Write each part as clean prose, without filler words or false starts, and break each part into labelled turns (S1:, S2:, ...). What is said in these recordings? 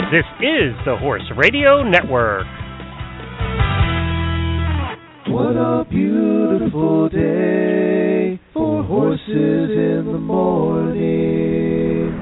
S1: This is the Horse Radio Network.
S2: What a beautiful day for horses in the morning.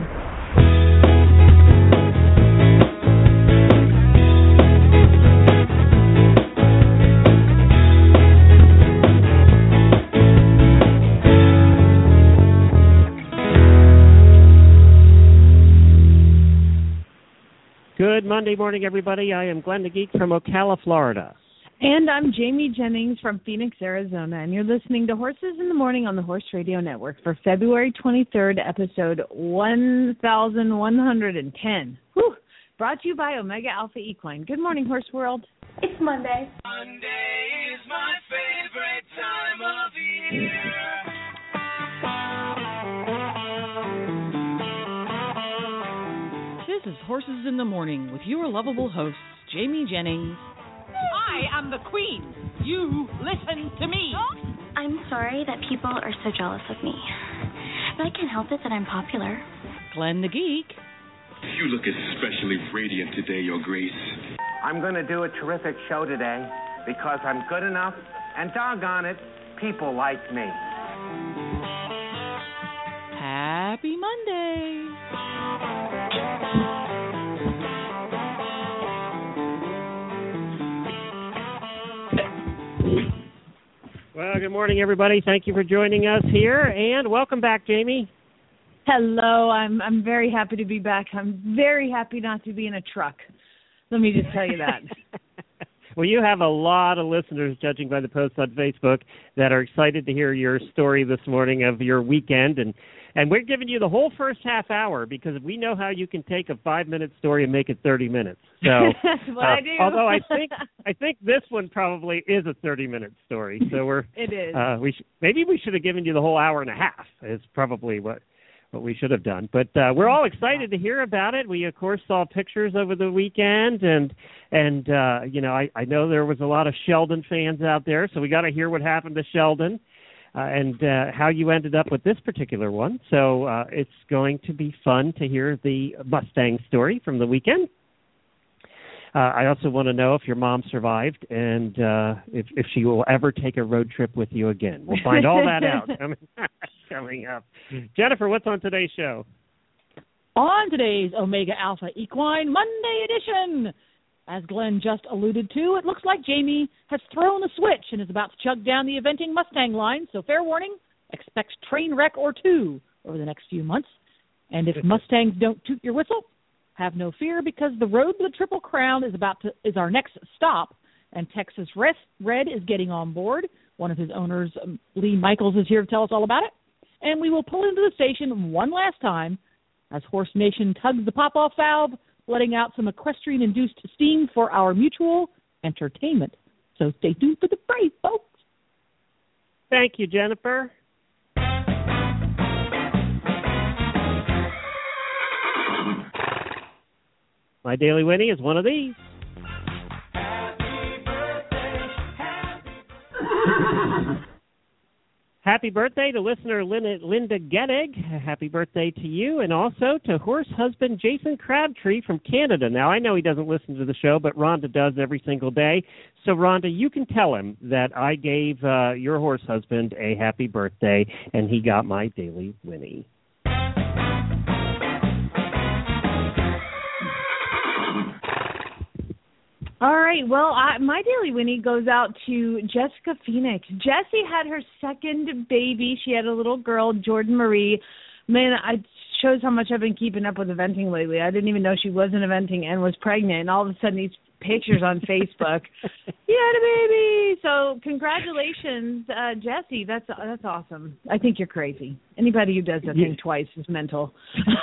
S1: Good Monday morning, everybody. I am Glenn the Geek from Ocala, Florida.
S3: And I'm Jamie Jennings from Phoenix, Arizona, and you're listening to Horses in the Morning on the Horse Radio Network for February 23rd, episode 1110. Whew. Brought to you by Omega Alpha Equine. Good morning, Horse World.
S4: It's Monday.
S2: Monday is my favorite time of year.
S5: This is Horses in the Morning with your lovable hosts, Jamie Jennings.
S6: I am the queen. You listen to me.
S4: I'm sorry that people are so jealous of me, but I can't help it that I'm popular.
S5: Glenn the Geek.
S7: You look especially radiant today, Your Grace.
S8: I'm going to do a terrific show today because I'm good enough, and doggone it, people like me.
S5: Happy Monday.
S1: Well, good morning, everybody. Thank you for joining us here, and welcome back, Jamie.
S3: Hello. I'm very happy to be back. I'm very happy not to be in a truck. Let me just tell you that.
S1: Well, you have a lot of listeners, judging by the posts on Facebook, that are excited to hear your story this morning of your weekend, and we're giving you the whole first half hour because we know how you can take a 5-minute story and make it 30 minutes. So
S3: that's what I do.
S1: Although I think this one probably is a 30-minute story. So
S3: it is.
S1: Maybe we should have given you the whole hour and a half. Is probably what we should have done. But we're all excited to hear about it. We of course saw pictures over the weekend, and you know I know there was a lot of Sheldon fans out there, so we got to hear what happened to Sheldon. And how you ended up with this particular one. So it's going to be fun to hear the Mustang story from the weekend. I also want to know if your mom survived and if she will ever take a road trip with you again. We'll find all that out coming up. Jennifer, what's on today's show?
S5: On today's Omega Alpha Equine Monday edition, as Glenn just alluded to, it looks like Jamie has thrown the switch and is about to chug down the eventing Mustang line. So fair warning, expect train wreck or two over the next few months. And if Mustangs don't toot your whistle, have no fear because the road to the Triple Crown is our next stop. And Texas Red is getting on board. One of his owners, Lee Michaels, is here to tell us all about it. And we will pull into the station one last time as Horse Nation tugs the pop-off valve, letting out some equestrian-induced steam for our mutual entertainment. So stay tuned for the phrase, folks.
S1: Thank you, Jennifer. My Daily Winnie is one of these. Happy birthday to listener Linda Gettig. Happy birthday to you, and also to horse husband Jason Crabtree from Canada. Now, I know he doesn't listen to the show, but Rhonda does every single day. So, Rhonda, you can tell him that I gave your horse husband a happy birthday, and he got my Daily Winnie.
S3: All right. Well, my Daily Winnie goes out to Jessica Phoenix. Jessie had her second baby. She had a little girl, Jordan Marie. Man, it shows how much I've been keeping up with eventing lately. I didn't even know she wasn't eventing and was pregnant. And all of a sudden, these pictures on Facebook. You had a baby. So congratulations, Jessie. That's awesome. I think you're crazy. Anybody who does that thing twice is mental.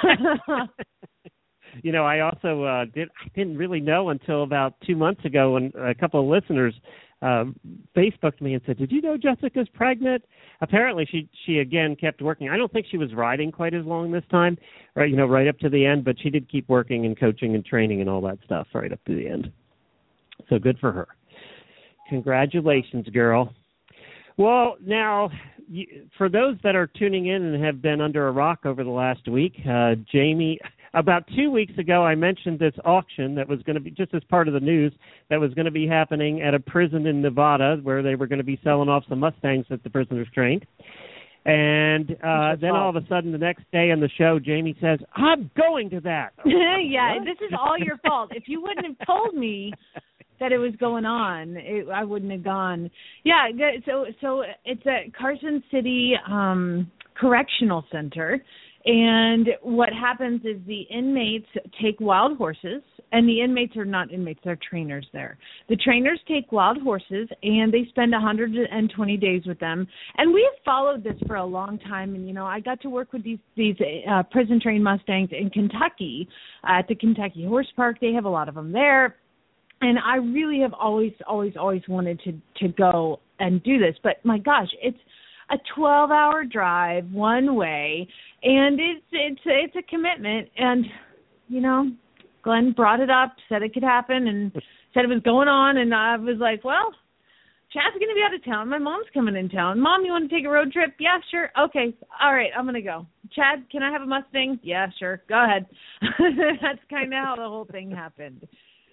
S1: You know, I also didn't really know until about 2 months ago when a couple of listeners Facebooked me and said, "Did you know Jessica's pregnant?" Apparently, she again kept working. I don't think she was riding quite as long this time, right up to the end, but she did keep working and coaching and training and all that stuff right up to the end. So good for her. Congratulations, girl. Well, now, for those that are tuning in and have been under a rock over the last week, Jamie, about 2 weeks ago, I mentioned this auction that was going to be, just as part of the news, that was going to be happening at a prison in Nevada where they were going to be selling off some Mustangs that the prisoners trained. And then all of a sudden, the next day on the show, Jamie says, I'm going to that.
S3: Yeah, this is all your fault. If you wouldn't have told me that it was going on, I wouldn't have gone. Yeah, so it's at Carson City Correctional Center. And what happens is the inmates take wild horses, and the inmates are not inmates, they're trainers there. The trainers take wild horses, and they spend 120 days with them. And we have followed this for a long time, and, I got to work with these prison-trained Mustangs in Kentucky at the Kentucky Horse Park. They have a lot of them there. And I really have always wanted to go and do this. But, my gosh, it's a 12-hour drive one way, and it's a commitment. And Glenn brought it up, said it could happen, and said it was going on, and I was like, well, Chad's going to be out of town. My mom's coming in town. Mom, you want to take a road trip? Yeah, sure. Okay, all right, I'm going to go. Chad, can I have a Mustang? Yeah, sure. Go ahead. That's kind of how the whole thing happened.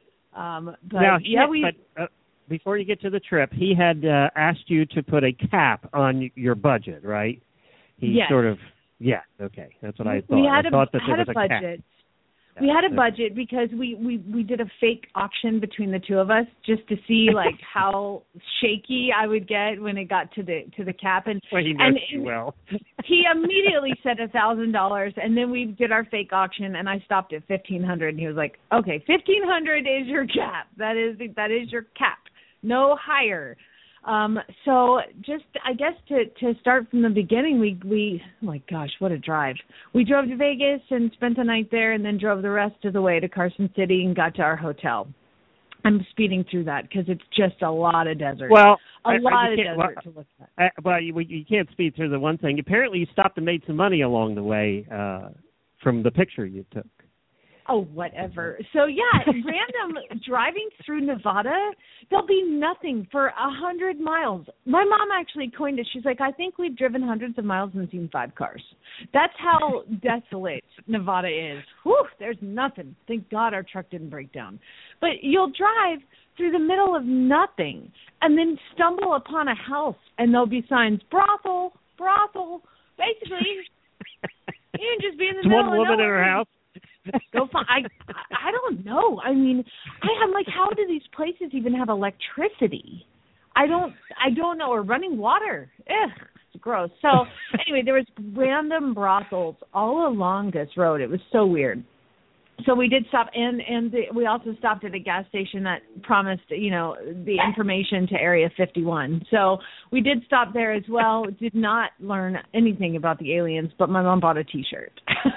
S1: Before you get to the trip, he had asked you to put a cap on your budget, right?
S3: Yes.
S1: Okay, that's what I thought.
S3: We had
S1: I thought that there was
S3: a budget.
S1: Cap.
S3: We had a budget because we did a fake auction between the two of us just to see how shaky I would get when it got to the cap. And
S1: well, he knows you well.
S3: He immediately said $1,000, and then we did our fake auction, and I stopped at $1,500, and he was like, "Okay, $1,500 is your cap. That is your cap, no higher." So just, I guess, to start from the beginning, we oh my gosh, what a drive. We drove to Vegas and spent the night there, and then drove the rest of the way to Carson City and got to our hotel. I'm speeding through that because it's just a lot of desert.
S1: Well,
S3: a lot of desert to look at.
S1: Well, you can't speed through the one thing. Apparently you stopped and made some money along the way from the picture you took.
S3: Oh, whatever. So, yeah, random driving through Nevada, there'll be nothing for 100 miles. My mom actually coined it. She's like, I think we've driven hundreds of miles and seen 5 cars. That's how desolate Nevada is. Whew, there's nothing. Thank God our truck didn't break down. But you'll drive through the middle of nothing and then stumble upon a house, and there'll be signs, brothel. Basically, you can just be in the middle of nowhere.
S1: One woman in her house?
S3: Go find. I don't know. I mean, I'm like, how do these places even have electricity? I don't know, or running water. It's gross. So anyway, there was random brothels all along this road. It was so weird. So we did stop, and we also stopped at a gas station that promised, the information to Area 51. So we did stop there as well. Did not learn anything about the aliens, but my mom bought a T-shirt.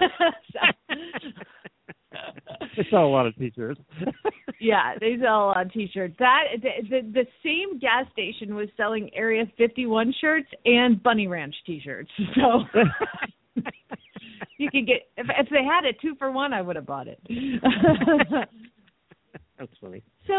S1: They sell a lot of T-shirts.
S3: Yeah, they sell a lot of T-shirts. The same gas station was selling Area 51 shirts and Bunny Ranch T-shirts. So you could get, if they had it 2 for $1, I would have bought it.
S1: That's funny.
S3: So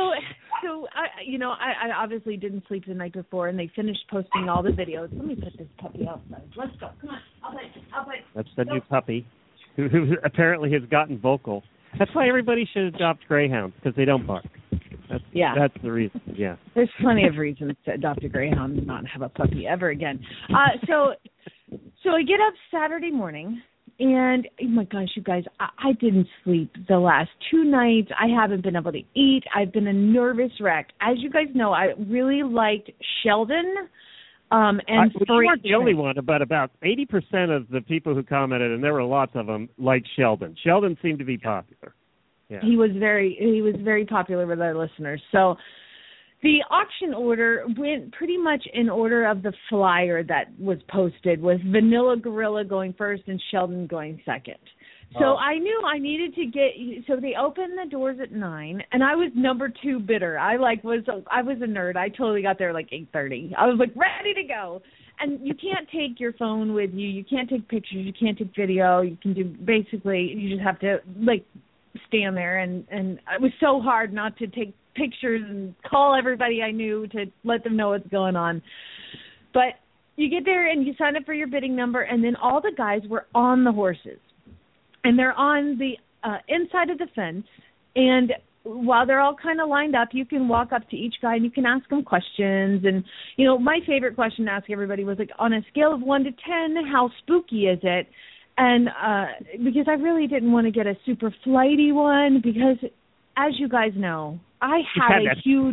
S3: I obviously didn't sleep the night before, and they finished posting all the videos. Let me put this puppy outside. Let's go. Come on. I'll play.
S1: That's the new puppy, who apparently has gotten vocal. That's why everybody should adopt greyhounds, because they don't bark. That's the reason. Yeah.
S3: There's plenty of reasons to adopt a greyhound and not have a puppy ever again. So I get up Saturday morning, and oh my gosh, you guys, I didn't sleep the last 2 nights. I haven't been able to eat. I've been a nervous wreck. As you guys know, I really liked Sheldon. And
S1: you weren't the only one, but about 80% of the people who commented, and there were lots of them, liked Sheldon. Sheldon seemed to be popular. Yeah.
S3: He was very popular with our listeners. So the auction order went pretty much in order of the flyer that was posted, with Vanilla Gorilla going first and Sheldon going second. So I knew I needed to get. So they opened the doors at 9, and I was number 2 bidder. I was a nerd. I totally got there like 8:30. I was like ready to go. And you can't take your phone with you. You can't take pictures. You can't take video. You can do basically. You just have to stand there, and it was so hard not to take pictures and call everybody I knew to let them know what's going on. But you get there and you sign up for your bidding number, and then all the guys were on the horses. And they're on the inside of the fence, and while they're all kind of lined up, you can walk up to each guy and you can ask them questions. And, you know, my favorite question to ask everybody was, like, on a scale of 1 to 10, how spooky is it? And because I really didn't want to get a super flighty one because, as you guys know, I have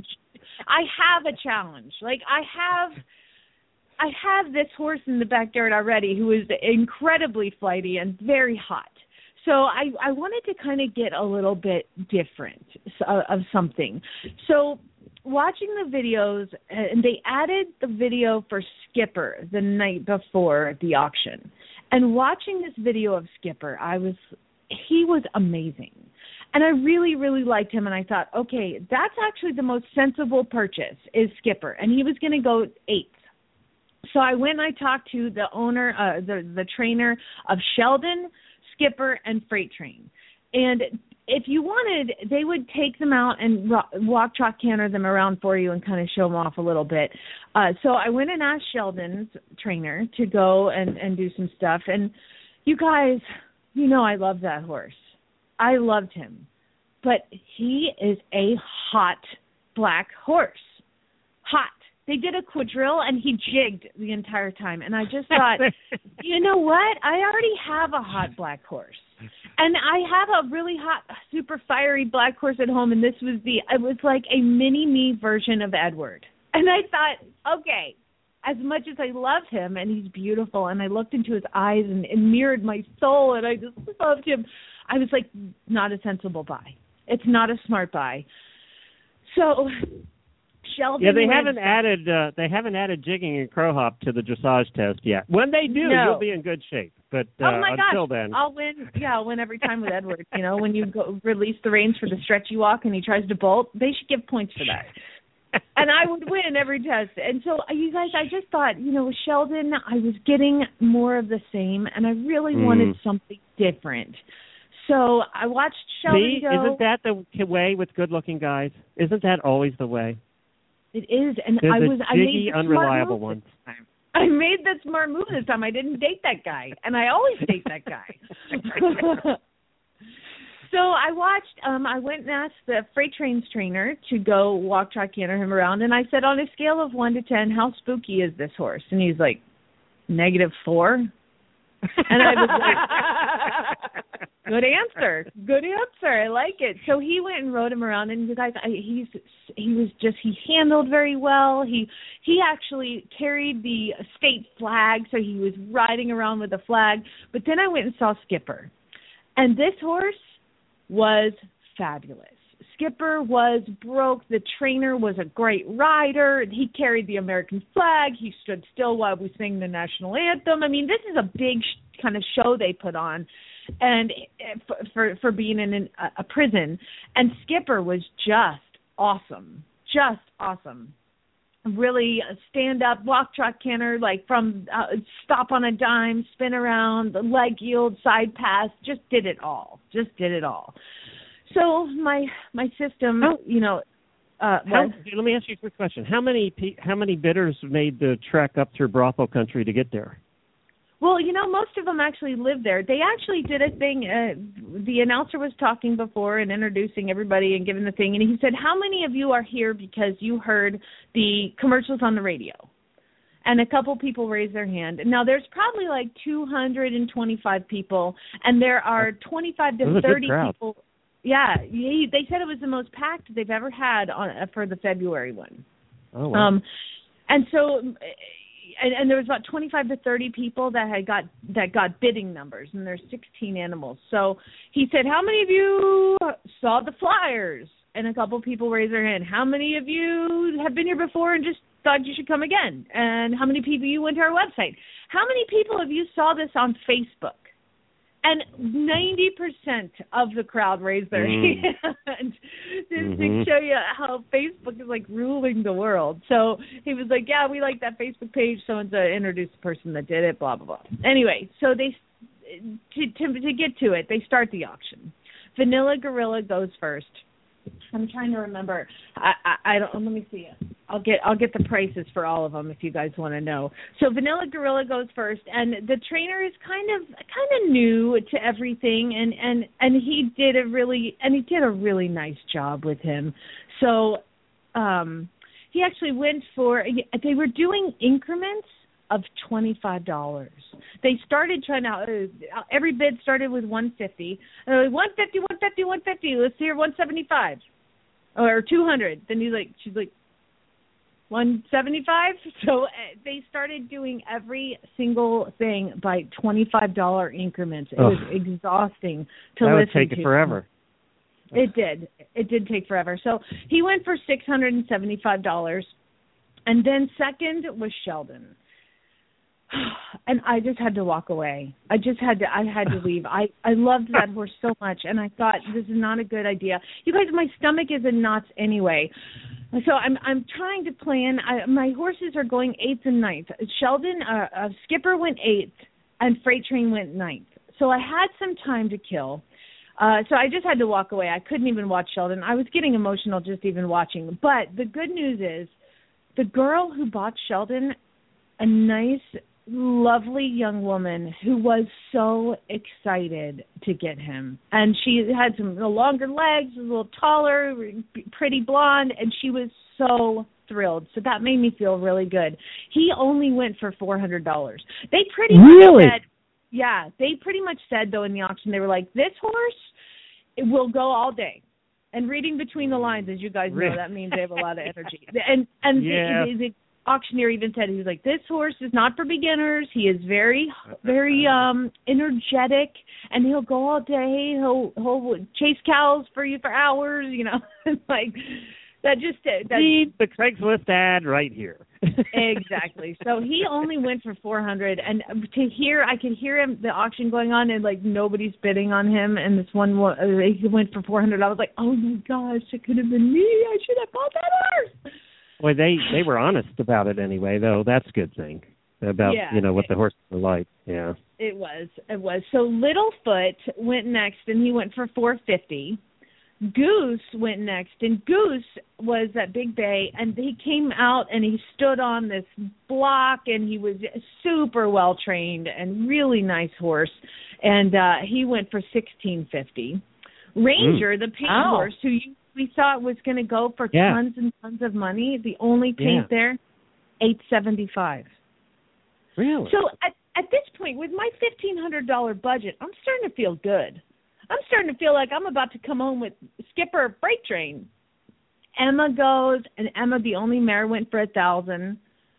S3: a challenge. Like, I have this horse in the backyard already who is incredibly flighty and very hot. So I wanted to kind of get a little bit different of something. So watching the videos, and they added the video for Skipper the night before the auction. And watching this video of Skipper, he was amazing. And I really, really liked him, and I thought, okay, that's actually the most sensible purchase is Skipper. And he was going to go 8th. So I went and I talked to the owner, the trainer of Sheldon, Skipper, and Freight Train. And if you wanted, they would take them out and walk, trot, canter them around for you and kind of show them off a little bit. So I went and asked Sheldon's trainer to go and do some stuff. And you guys, you know I love that horse. I loved him. But he is a hot black horse. Hot. They did a quadrille, and he jigged the entire time. And I just thought, you know what? I already have a hot black horse. And I have a really hot, super fiery black horse at home, and it was like a mini-me version of Edward. And I thought, okay, as much as I love him, and he's beautiful, and I looked into his eyes, and it mirrored my soul, and I just loved him, I was like, not a sensible buy. It's not a smart buy. So Sheldon,
S1: yeah, they haven't added jigging and crow hop to the dressage test yet. When they do, you'll be in good shape. But until then,
S3: I'll win. Yeah, I'll win every time with Edward. You know, when you release the reins for the stretchy walk and he tries to bolt, they should give points for that. And I would win every test. And so, you guys, I just thought, you know, with Sheldon, I was getting more of the same, and I really wanted something different. So I watched Sheldon go.
S1: Isn't that the way with good-looking guys? Isn't that always the way?
S3: It is, and
S1: I
S3: made
S1: the unreliable ones.
S3: I made the smart move this time. I didn't date that guy, and I always date that guy. So I watched. I went and asked the Freight Train's trainer to go walk, trot, canter him around, and I said, on a scale of 1 to 10, how spooky is this horse? And he's like, -4. And I was like, good answer. I like it. So he went and rode him around, and you guys, he handled very well. He actually carried the state flag, so he was riding around with the flag. But then I went and saw Skipper, and this horse was fabulous. Skipper was broke. The trainer was a great rider. He carried the American flag. He stood still while we sang the national anthem. I mean, this is a big kind of show they put on, and for being in a prison. And Skipper was just awesome. Really stand up, walk, trot, canter, like from stop on a dime, spin around, leg yield, side pass, just did it all. So my system, you know.
S1: Let me ask you a quick question. How many bidders made the trek up through brothel country to get there?
S3: Well, you know, most of them actually live there. They actually did a thing. The announcer was talking before and introducing everybody and giving the thing, and he said, how many of you are here because you heard the commercials on the radio? And a couple people raised their hand. Now, there's probably like 225 people, and there are 25 to 30 people. Yeah, they said it was the most packed they've ever had for the February one.
S1: Oh, wow.
S3: And so... And there was about 25 to 30 people that got bidding numbers, and there's 16 animals. So he said, how many of you saw the flyers? And a couple people raised their hand. How many of you have been here before and just thought you should come again? And how many people you went to our website? How many people of you saw this on Facebook? And 90% of the crowd raised their hand to show you how Facebook is like ruling the world. So he was like, yeah, we like that Facebook page. So-and-so introduced the person that did it, blah, blah, blah. Anyway, so they to get to it, they start the auction. Vanilla Gorilla goes first. I'm trying to remember. I don't. Let me see it. I'll get the prices for all of them if you guys want to know. So Vanilla Gorilla goes first, and the trainer is kind of new to everything, and he did a really nice job with him. So he actually went for, they were doing increments of $25. They started trying to, every bid started with $150. $150, let's hear $175 or $200. Then she's like, $175. So they started doing every single thing by $25 increments. It was exhausting to listen to. That would take
S1: forever.
S3: It did. It did take forever. So he went for $675, and then second was Sheldon. And I just had to walk away. I had to leave. I loved that horse so much, and I thought this is not a good idea. You guys, my stomach is in knots anyway. So I'm trying to plan. My horses are going 8th and 9th. Sheldon, Skipper went 8th, and Freight Train went 9th. So I had some time to kill. So I just had to walk away. I couldn't even watch Sheldon. I was getting emotional just even watching. But the good news is the girl who bought Sheldon, a nice, lovely young woman who was so excited to get him. And she had some longer legs, a little taller, pretty blonde, and she was so thrilled. So that made me feel really good. He only went for $400. They pretty much said, yeah, they pretty much said, though, in the auction, they were like, this horse, it will go all day. And reading between the lines, as you guys know, that means they have a lot of energy. And the auctioneer even said, he was like, this horse is not for beginners. He is very, very energetic, and he'll go all day. He'll chase cows for you for hours, you know. Like, that just...
S1: Read the Craigslist ad right here.
S3: Exactly. So he only went for $400, and I could hear him, the auction going on, and like nobody's bidding on him. And this one, he went for $400. I was like, oh my gosh, it could have been me. I should have bought that horse.
S1: Well, they were honest about it anyway, though. That's a good thing about what the horses are like. Yeah. It was. So Littlefoot went next, and he went for $450. Goose went next, and Goose was at Big Bay, and he came out and he stood on this block, and he was super well trained and really nice horse, and he went for $1,650. Ranger, the pink horse, who we thought was going to go for tons and tons of money, the only pink there, $875. Really?
S3: So at this point, with my $1,500 budget, I'm starting to feel good. I'm starting to feel like I'm about to come home with Skipper Freight Train. Emma goes, and Emma, the only mare, went for $1,000.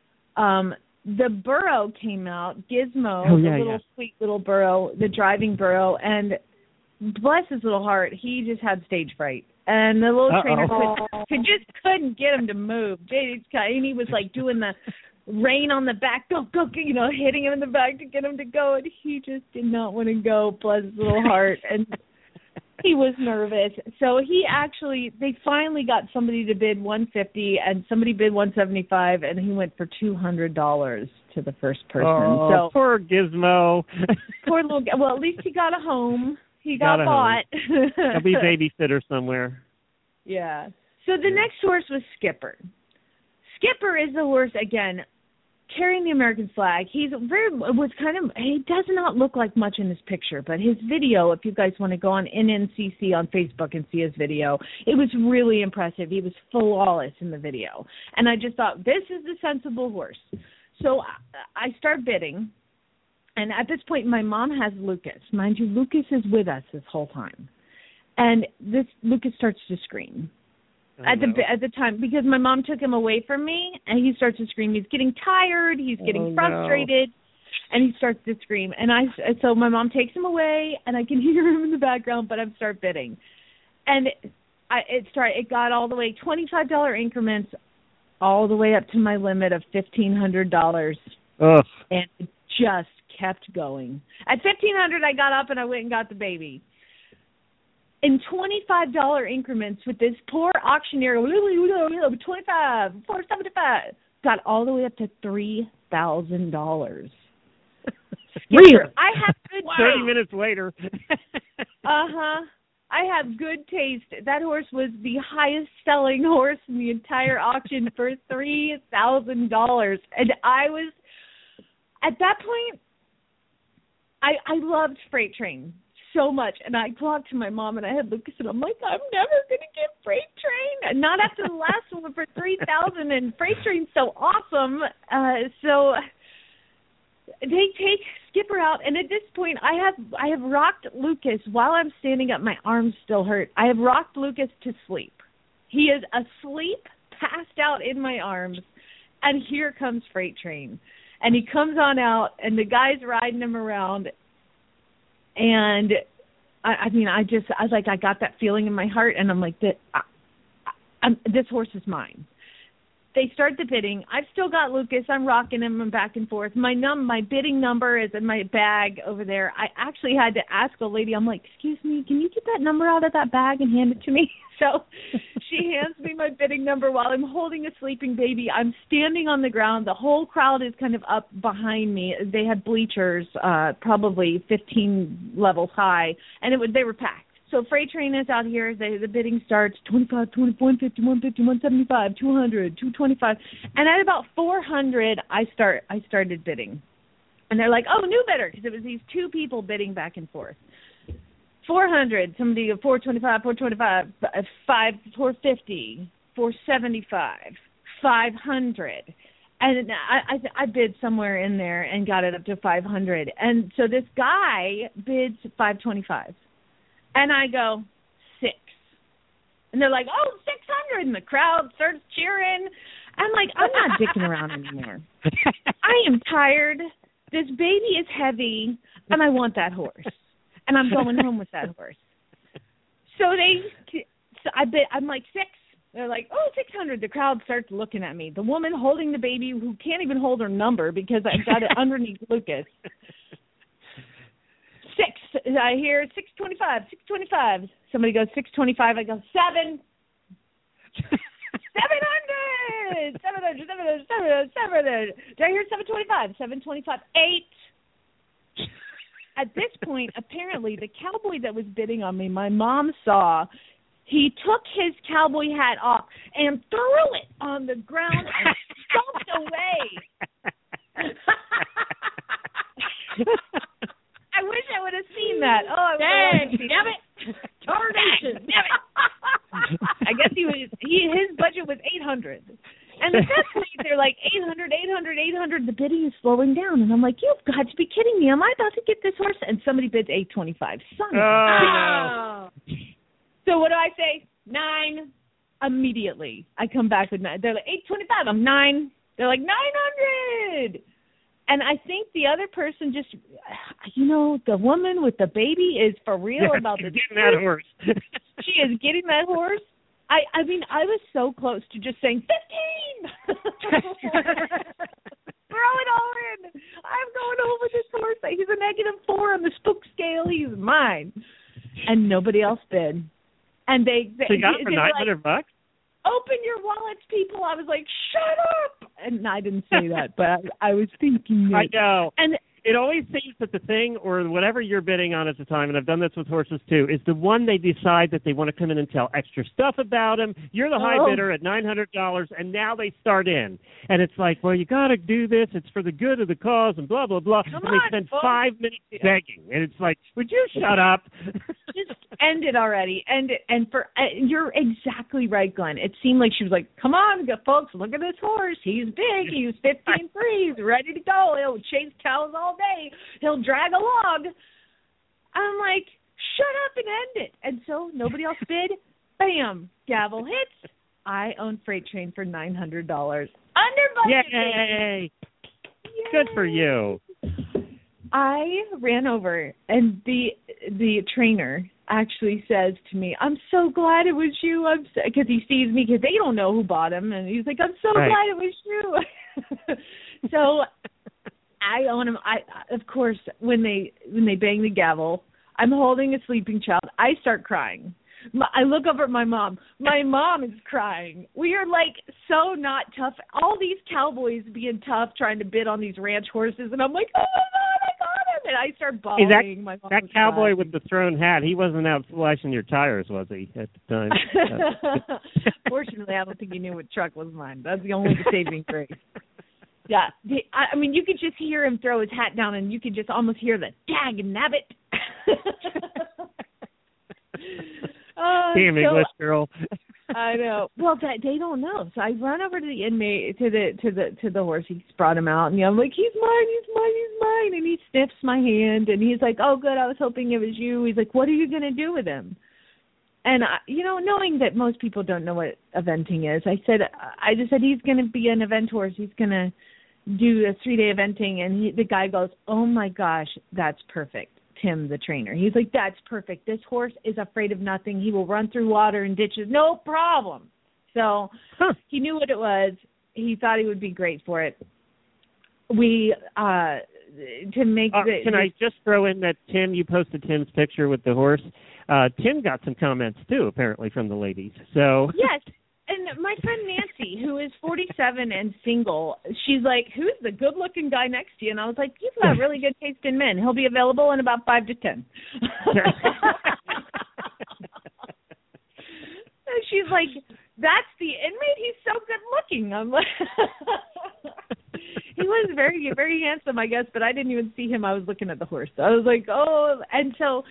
S3: The burro came out, Gizmo, sweet little burro, the driving burro, and bless his little heart, he just had stage fright. And the little trainer couldn't get him to move. And he was like doing the rein on the back, go, hitting him in the back to get him to go, and he just did not want to go, bless his little heart, and he was nervous. So they finally got somebody to bid $150, and somebody bid $175, and he went for $200 to the first person.
S1: Oh, so poor Gizmo.
S3: Poor little guy. Well, at least he got a home. He got bought.
S1: He'll be babysitter somewhere.
S3: Yeah. So the next horse was Skipper. Skipper is the horse, again, carrying the American flag. He does not look like much in this picture, but his video, if you guys want to go on NNCC on Facebook and see his video, it was really impressive. He was flawless in the video. And I just thought, this is the sensible horse. So I start bidding, and at this point, my mom has Lucas. Mind you, Lucas is with us this whole time. And Lucas starts to scream. At the time, because my mom took him away from me, and he starts to scream. He's getting tired. He's getting frustrated, and he starts to scream. And so my mom takes him away, and I can hear him in the background, but I start bidding. And it got all the way, $25 increments, all the way up to my limit of $1,500.
S1: Ugh.
S3: And it just kept going. At $1,500, I got up and I went and got the baby. In $25 increments with this poor auctioneer, 25, 475, got all the way up to $3,000.
S1: Really?
S3: I have good
S1: 30 minutes later.
S3: Uh-huh. I have good taste. That horse was the highest selling horse in the entire auction for $3,000. And I was, at that point, I loved Freight Train so much. And I talked to my mom, and I had Lucas, and I'm like, I'm never going to get Freight Train. And not after the last one for $3,000. And Freight Train's so awesome. So they take Skipper out, and at this point, I have rocked Lucas while I'm standing up. My arms still hurt. I have rocked Lucas to sleep. He is asleep, passed out in my arms, and here comes Freight Train. And he comes on out, and the guy's riding him around, and I got that feeling in my heart, and I'm like, this horse is mine. They start the bidding. I've still got Lucas. I'm rocking him back and forth. My bidding number is in my bag over there. I actually had to ask a lady, I'm like, excuse me, can you get that number out of that bag and hand it to me? So she hands me my bidding number while I'm holding a sleeping baby. I'm standing on the ground. The whole crowd is kind of up behind me. They had bleachers, probably 15 levels high, and they were packed. So Freight Train is out here. The bidding starts 25, 24, 150, 150, 175, 200, 225. And at about 400, I started bidding. And they're like, oh, new bidder, because it was these two people bidding back and forth. 400, somebody 425, 425, 450, 475, 500. And I bid somewhere in there and got it up to 500. And so this guy bids 525. And I go, 6. And they're like, oh, 600. And the crowd starts cheering. I'm like, I'm not dicking around anymore. I am tired. This baby is heavy, and I want that horse. And I'm going home with that horse. So I'm like, 6. They're like, oh, 600. The crowd starts looking at me. The woman holding the baby who can't even hold her number because I've got it underneath Lucas. 6. I hear 625, 625. Somebody goes 625. I go 7. 700. 700. Did I hear 725? 725. 8. At this point, apparently, the cowboy that was bidding on me, my mom saw. He took his cowboy hat off and threw it on the ground and stomped away. I wish I would have seen that. Oh, I damn it! Tarnation! Damn it! I guess his budget was 800, and at that point they're like 800, 800, 800. The bidding is slowing down, and I'm like, you've got to be kidding me! Am I about to get this horse? And somebody bids 825. Son of a So what do I say? 9. Immediately, I come back with 9. They're like 825. I'm 9. They're like 900. And I think the other person just, the woman with the baby is for real about this.
S1: Getting that horse.
S3: She is getting that horse. I mean, I was so close to just saying 15. Throw it all in. I'm going home with this horse. He's a -4 on the spook scale. He's mine. And nobody else bid. And they
S1: got it for $900.
S3: Like, open your wallets, people. I was like, shut up. And I didn't say that, but I was thinking it.
S1: I know.
S3: And
S1: it always seems that the thing or whatever you're bidding on at the time, and I've done this with horses too, is the one they decide that they want to come in and tell extra stuff about him. You're the high bidder at $900, and now they start in. And it's like, well, you got to do this. It's for the good of the cause and blah, blah, blah. And they spend 5 minutes begging. And it's like, would you shut up?
S3: Just end it already. And you're exactly right, Glenn. It seemed like she was like, come on, folks, look at this horse. He's big. He's 15-3. He's ready to go. He'll chase cows all day. He'll drag a log. I'm like, shut up and end it. And so nobody else bid. Bam. Gavel hits. I own Freight Train for $900. Under budget.
S1: Yay. Good for you.
S3: I ran over, and the trainer actually says to me, I'm so glad it was you. Because he sees me, because they don't know who bought him. And he's like, I'm so glad it was you. So I own him. Of course, when they bang the gavel, I'm holding a sleeping child. I start crying. I look over at my mom. My mom is crying. We are like so not tough. All these cowboys being tough, trying to bid on these ranch horses, and I'm like, oh my God, I got him. And I start bawling. My mom
S1: that
S3: was
S1: cowboy
S3: crying.
S1: with the thrown hat, he wasn't out slashing your tires, was he, at the time?
S3: Fortunately, I don't think he knew what truck was mine. That's the only saving grace. Yeah. I mean, you could just hear him throw his hat down, and you could just almost hear the dag nabbit.
S1: Damn English girl.
S3: I know. Well, they don't know. So I run over to the inmate, to the horse. He's brought him out, and I'm like, he's mine, and he sniffs my hand, and he's like, oh, good, I was hoping it was you. He's like, what are you gonna do with him? And knowing that most people don't know what eventing is, I just said he's gonna be an event horse. He's gonna do a 3-day eventing, and the guy goes, oh my gosh, that's perfect. Tim, the trainer. He's like, that's perfect. This horse is afraid of nothing. He will run through water and ditches, no problem. So he knew what it was. He thought he would be great for it. We to make
S1: can I just throw in that Tim, you posted Tim's picture with the horse. Tim got some comments too, apparently, from the ladies. So
S3: yes. And my friend Nancy, who is 47 and single, she's like, who's the good-looking guy next to you? And I was like, you've got really good taste in men. He'll be available in about 5 to 10. And she's like, that's the inmate? He's so good-looking. I'm like, he was very, very handsome, I guess, but I didn't even see him. I was looking at the horse. I was like, oh, and so.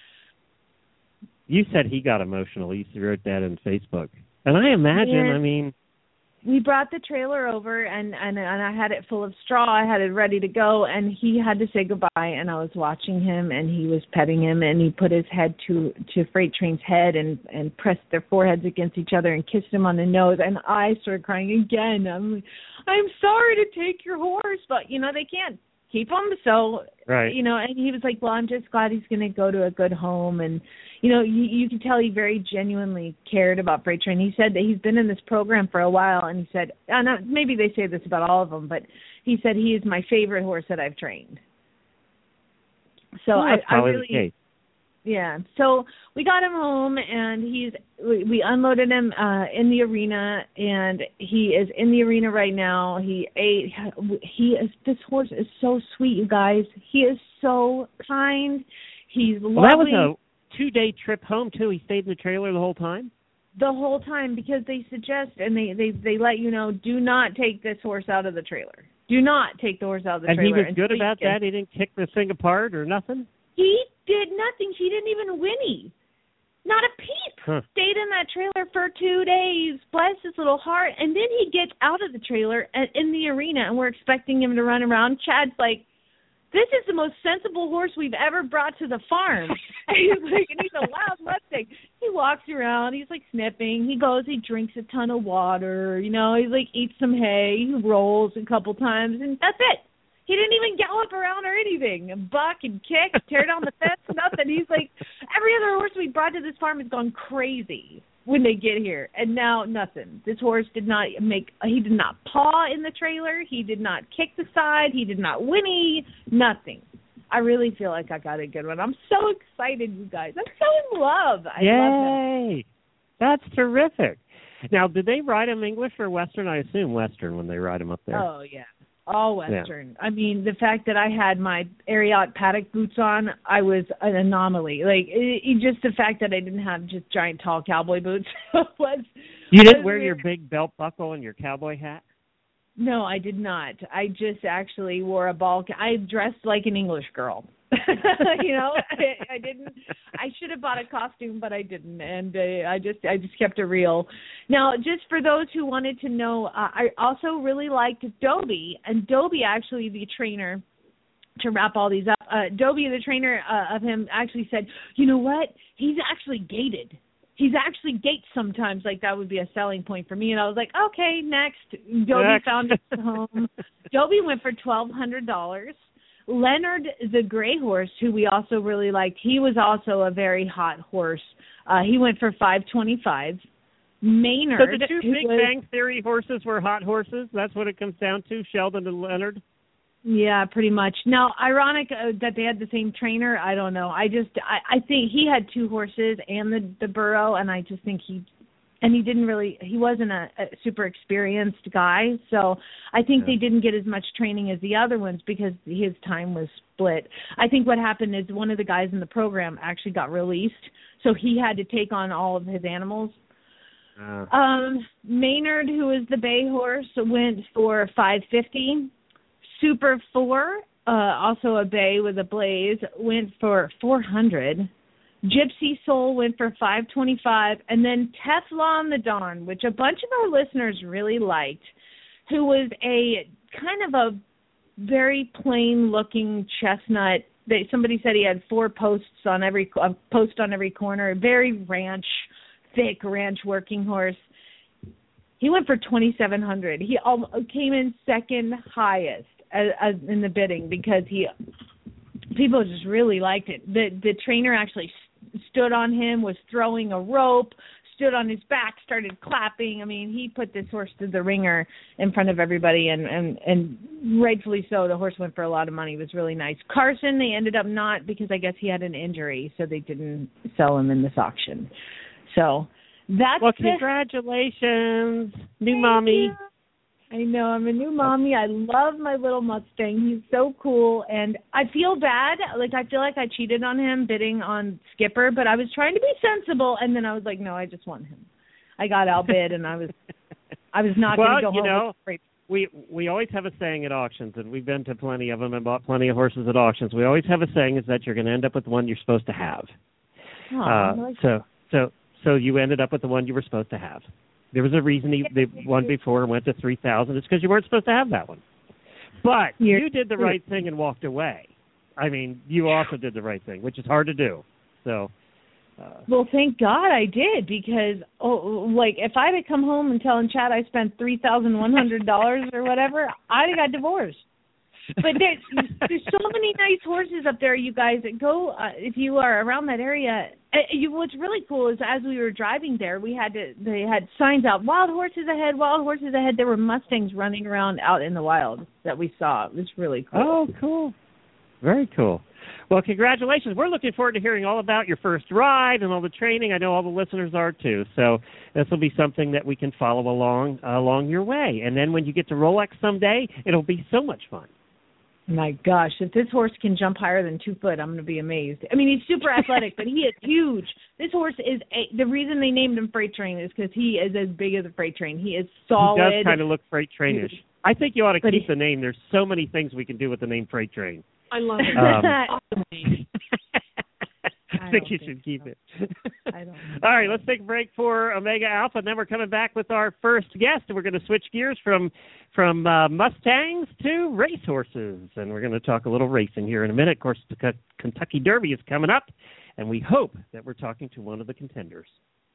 S1: You said he got emotional. You wrote that on Facebook. And I imagine, I mean...
S3: We brought the trailer over, and I had it full of straw. I had it ready to go, and he had to say goodbye, and I was watching him, and he was petting him, and he put his head to Freight Train's head and pressed their foreheads against each other and kissed him on the nose, and I started crying again. I'm sorry to take your horse, but, they can't keep him, so,
S1: right.
S3: And he was like, well, I'm just glad he's going to go to a good home, and you could tell he very genuinely cared about Freight Train. He said that he's been in this program for a while, and he said, maybe they say this about all of them, but he said he is my favorite horse that I've trained. So I really, yeah. So we got him home, and we unloaded him in the arena, and he is in the arena right now. He ate. This horse is so sweet, you guys. He is so kind. He's lovely.
S1: Well, that was a 2-day trip home too. He stayed in the trailer the whole time?
S3: The whole time, because they suggest and they let you know, do not take this horse out of the trailer. Do not take the horse out of the trailer.
S1: And he was good about that? He didn't kick the thing apart or nothing?
S3: He did nothing. He didn't even whinny. Not a peep.
S1: Huh.
S3: Stayed in that trailer for 2 days. Bless his little heart. And then he gets out of the trailer and in the arena, and we're expecting him to run around. Chad's like, this is the most sensible horse we've ever brought to the farm. And he's a wild Mustang. He walks around. He's like sniffing. He goes. He drinks a ton of water. He's like eats some hay. He rolls a couple times, and that's it. He didn't even gallop around or anything. Buck and kick, tear down the fence, nothing. He's like, every other horse we brought to this farm has gone crazy when they get here, and now nothing. This horse he did not paw in the trailer. He did not kick the side. He did not whinny, nothing. I really feel like I got a good one. I'm so excited, you guys. I'm so in love. I love him.
S1: That's terrific. Now, did they ride him English or Western? I assume Western when they ride him up there.
S3: Oh, yeah. All Western. Yeah. I mean, the fact that I had my Ariat paddock boots on, I was an anomaly. Just the fact that I didn't have just giant, tall cowboy boots was...
S1: You didn't wear your big belt buckle and your cowboy hat?
S3: No, I did not. I just actually wore a ball... I dressed like an English girl. I didn't. I should have bought a costume, but I didn't, and I just kept it real. Now, just for those who wanted to know, I also really liked Dobie, and Dobie actually, the trainer, to wrap all these up, Dobie, the trainer of him, actually said, you know what? He's actually gated. He's actually gates sometimes, like that would be a selling point for me. And I was like, okay, next. Dobie found his home. Dobie went for $1,200. Leonard, the gray horse, who we also really liked, he was also a very hot horse. He went for $525. Maynard.
S1: So the two Big Bang Theory horses were hot horses? That's what it comes down to, Sheldon and Leonard?
S3: Yeah, pretty much. Now, ironic that they had the same trainer. I don't know. I think he had two horses and the burro, and I just think he and he wasn't a super experienced guy. So I think they didn't get as much training as the other ones because his time was split. I think what happened is one of the guys in the program actually got released, so he had to take on all of his animals. Maynard, who is the bay horse, went for $550. Super 4, also a bay with a blaze, went for $400. Gypsy Soul went for $525, and then Teflon the Dawn, which a bunch of our listeners really liked, who was a kind of a very plain-looking chestnut. Somebody said he had 4 posts on every post on every corner. Very thick ranch working horse. He went for $2,700. He came in second highest in the bidding because people just really liked it. The trainer actually stood on him, was throwing a rope, stood on his back, started clapping. I mean, he put this horse through the ringer in front of everybody, and rightfully so. The horse went for a lot of money. It was really nice. Carson, they ended up not, because I guess he had an injury, so they didn't sell him in this auction. So that's
S1: congratulations, new mommy.
S3: I know, I'm a new mommy. I love my little Mustang. He's so cool, and I feel bad. I feel like I cheated on him bidding on Skipper, but I was trying to be sensible, and then I was like, no, I just want him. I got outbid, and I was not going to go home.
S1: We always have a saying at auctions, and we've been to plenty of them and bought plenty of horses at auctions. We always have a saying is that you're going to end up with the one you're supposed to have. So you ended up with the one you were supposed to have. There was a reason the one before went to $3,000. It's because you weren't supposed to have that one. But you did the right thing and walked away. I mean, you also did the right thing, which is hard to do. So.
S3: Well, thank God I did, because if I had come home and telling Chad I spent $3,100 or whatever, I'd have got divorced. But there's so many nice horses up there, you guys. Go if you are around that area. What's really cool is as we were driving there, they had signs out, wild horses ahead, wild horses ahead. There were Mustangs running around out in the wild that we saw. It was really cool.
S1: Oh, cool. Very cool. Well, congratulations. We're looking forward to hearing all about your first ride and all the training. I know all the listeners are too. So this will be something that we can follow along your way. And then when you get to Rolex someday, it'll be so much fun.
S3: My gosh, if this horse can jump higher than 2 foot, I'm going to be amazed. I mean, he's super athletic, but he is huge. This horse is the reason they named him Freight Train is because he is as big as a freight train. He is solid.
S1: He does kind of look Freight Trainish. I think you ought to keep the name. There's so many things we can do with the name Freight Train.
S6: I love it.
S1: I think you should keep it.
S3: I don't know.
S1: All right, let's take a break for Omega Alpha, and then we're coming back with our first guest, and we're going to switch gears from Mustangs to racehorses, and we're going to talk a little racing here in a minute. Of course, the Kentucky Derby is coming up, and we hope that we're talking to one of the contenders.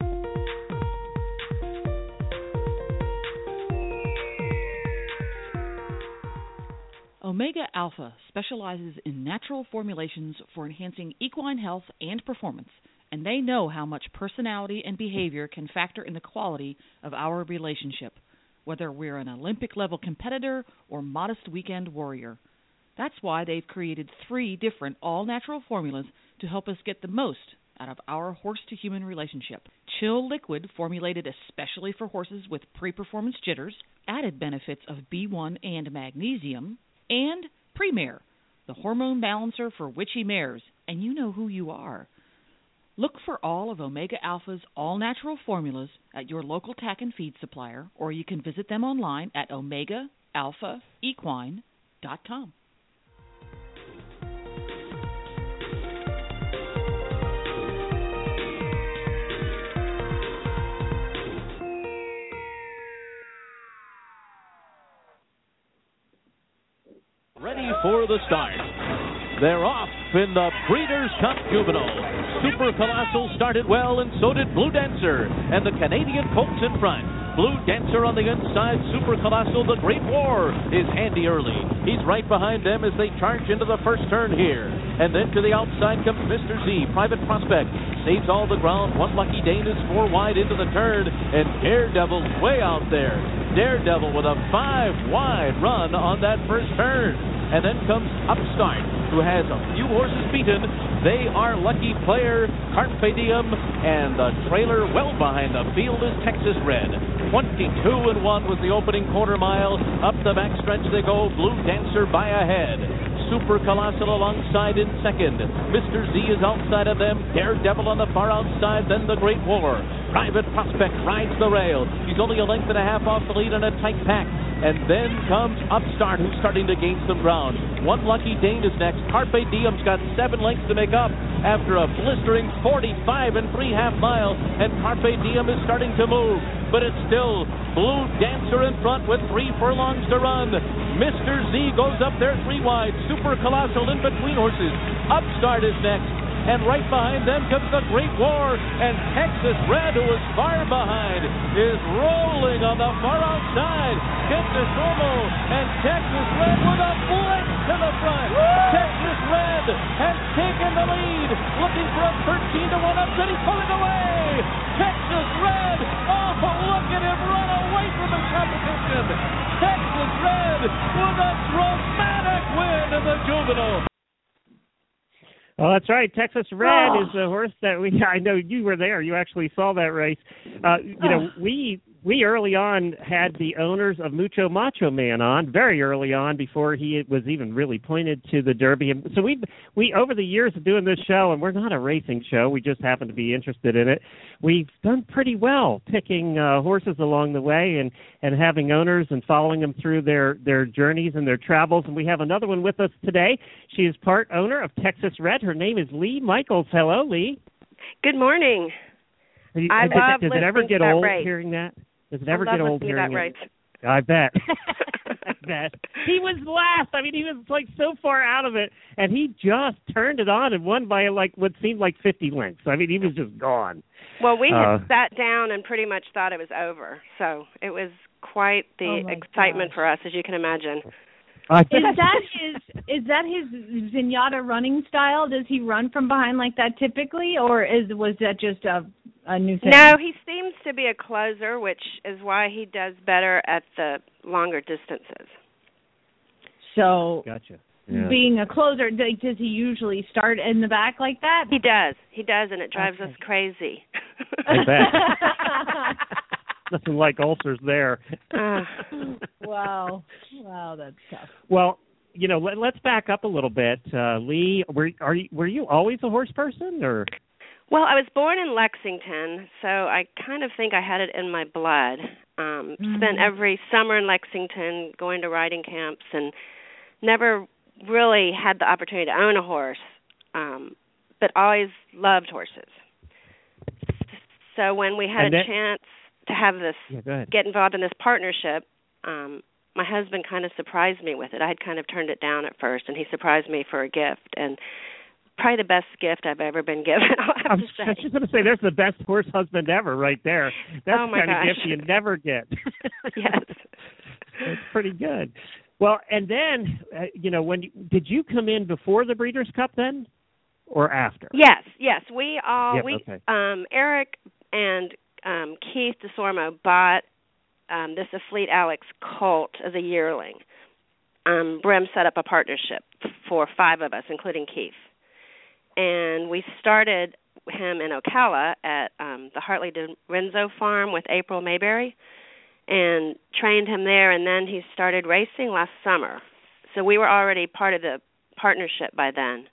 S5: Omega Alpha specializes in natural formulations for enhancing equine health and performance, and they know how much personality and behavior can factor in the quality of our relationship, whether we're an Olympic-level competitor or modest weekend warrior. That's why they've created 3 different all-natural formulas to help us get the most out of our horse-to-human relationship. Chill Liquid, formulated especially for horses with pre-performance jitters, added benefits of B1 and magnesium, and Premier, the hormone balancer for witchy mares, and you know who you are. Look for all of Omega Alpha's all-natural formulas at your local tack and feed supplier, or you can visit them online at OmegaAlphaEquine.com.
S9: Ready for the start. They're off in the Breeders' Cup Juvenile. Super Colossal started well, and so did Blue Dancer, and the Canadian Colts in front. Blue Dancer on the inside. Super Colossal, the Great War, is handy early. He's right behind them as they charge into the first turn here. And then to the outside comes Mr. Z, Private Prospect. Saves all the ground. One Lucky Dane is 4 wide into the turn, and Daredevil's way out there. Daredevil with a 5 wide run on that first turn. And then comes Upstart. who has a few horses beaten. They are Lucky Player, Carpe Diem, and the trailer well behind the field is Texas Red. 22-1 was the opening quarter mile. Up the backstretch they go. Blue Dancer by ahead. Super Colossal alongside in second. Mr. Z is outside of them. Daredevil on the far outside. Then the Great War. Private Prospect rides the rail. He's only a length and a half off the lead in a tight pack. And then comes Upstart, who's starting to gain some ground. One Lucky Dane is next. Carpe Diem's got 7 lengths to make up after a blistering 45 3/2 miles. And Carpe Diem is starting to move. But it's still Blue Dancer in front with 3 furlongs to run. Mr. Z goes up there 3 wide. Super Colossal in between horses. Upstart is next. And right behind them comes the Great War. And Texas Red, who is far behind, is rolling on the far outside. Gets to Normal. And Texas Red with a blitz to the front. Woo! Texas Red has taken the lead. Looking for a 13-1 upset. He's pulling away. Texas Red. Oh, look at him run away from the competition. Texas Red with a dramatic win in the Juvenile.
S1: Well, that's right. Texas Red is the horse that I know you were there. You actually saw that race. We early on had the owners of Mucho Macho Man on, very early on, before he was even really pointed to the Derby. And so we over the years of doing this show, and we're not a racing show, we just happen to be interested in it, we've done pretty well picking horses along the way and having owners and following them through their journeys and their travels. And we have another one with us today. She is part owner of Texas Red. Her name is Lee Michaels. Hello, Lee.
S10: Good morning.
S1: Does it ever get old hearing that? Does it ever get old hearing it? I bet. I bet. He was last. I mean, he was like so far out of it, and he just turned it on and won by like what seemed like 50 lengths. I mean, he was just gone.
S10: Well, we had sat down and pretty much thought it was over. So it was quite the excitement for us, as you can imagine.
S3: Is that his Zenyatta running style? Does he run from behind like that typically, or was that just a new thing?
S10: No, he seems to be a closer, which is why he does better at the longer distances.
S3: So,
S1: gotcha.
S3: Yeah. Being a closer, does he usually start in the back like that?
S10: He does, and it drives us crazy.
S1: I bet. Nothing like ulcers there.
S3: Wow, that's tough.
S1: Well, let's back up a little bit. Lee, were you always a horse person, or?
S10: Well, I was born in Lexington, so I kind of think I had it in my blood. Spent every summer in Lexington going to riding camps and never really had the opportunity to own a horse, but always loved horses. So when we had a chance to have this, get involved in this partnership, my husband kind of surprised me with it. I had kind of turned it down at first, and he surprised me for a gift. And probably the best gift I've ever been given, I'll have to say.
S1: I was just going to say, there's the best horse husband ever right there. That's the kind of gift you never get.
S10: Yes.
S1: It's pretty good. Well, and then, did you come in before the Breeders' Cup then, or after?
S10: Yes. We all, Eric and Keith DeSormo bought this Afleet Alex colt as a yearling. Brim set up a partnership for 5 of us, including Keith. And we started him in Ocala at the Hartley DeRenzo farm with April Mayberry and trained him there, and then he started racing last summer. So we were already part of the partnership by then.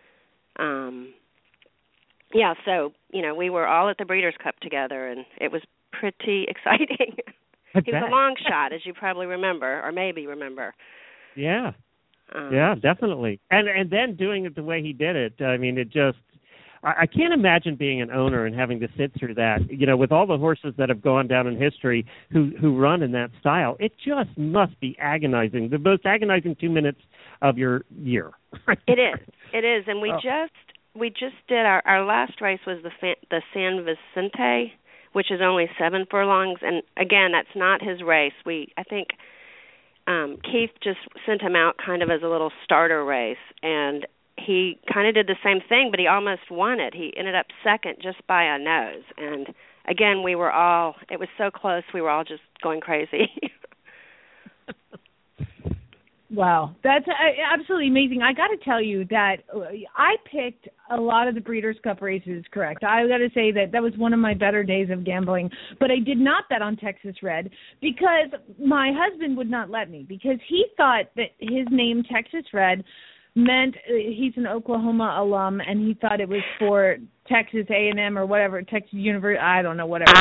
S10: So, we were all at the Breeders' Cup together, and it was pretty exciting. He was a long shot, as you probably remember, or maybe remember.
S1: Yeah. Yeah, definitely. And then doing it the way he did it, I mean, it just, I can't imagine being an owner and having to sit through that. With all the horses that have gone down in history who run in that style, it just must be agonizing, the most agonizing 2 minutes of your year.
S10: It is, and we just did our last race was the San Vicente, which is only 7 furlongs, and again, that's not his race. I think Keith just sent him out kind of as a little starter race, and he kind of did the same thing, but he almost won it. He ended up second just by a nose, and again, it was so close, we were all just going crazy.
S3: Wow, that's absolutely amazing. I got to tell you that I picked a lot of the Breeders' Cup races correct. I got to say that was one of my better days of gambling, but I did not bet on Texas Red because my husband would not let me, because he thought that his name, Texas Red, meant he's an Oklahoma alum, and he thought it was for Texas A&M or whatever, Texas University, I don't know, whatever.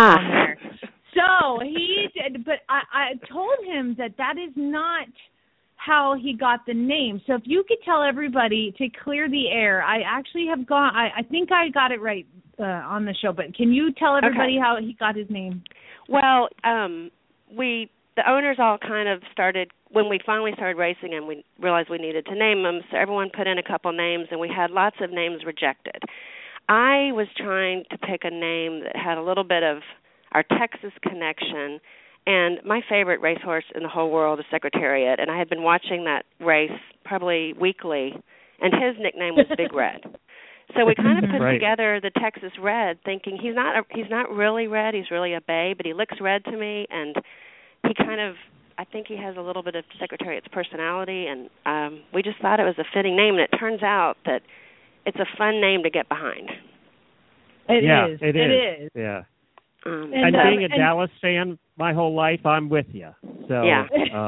S3: So he did, but I told him that is not how he got the name. So if you could tell everybody to clear the air, I actually have gone, I think I got it right on the show, but can you tell everybody how he got his name?
S10: Well, the owners all kind of started, when we finally started racing and we realized we needed to name them, so everyone put in a couple names, and we had lots of names rejected. I was trying to pick a name that had a little bit of our Texas connection, and my favorite racehorse in the whole world is Secretariat, and I had been watching that race probably weekly, and his nickname was Big Red. So we kind of put together the Texas Red, thinking he's not really red, he's really a bay, but he looks red to me, and he kind of, I think he has a little bit of Secretariat's personality, and we just thought it was a fitting name, and it turns out that it's a fun name to get behind.
S3: It is.
S1: Yeah. And being a Dallas fan my whole life, I'm with you. So
S10: and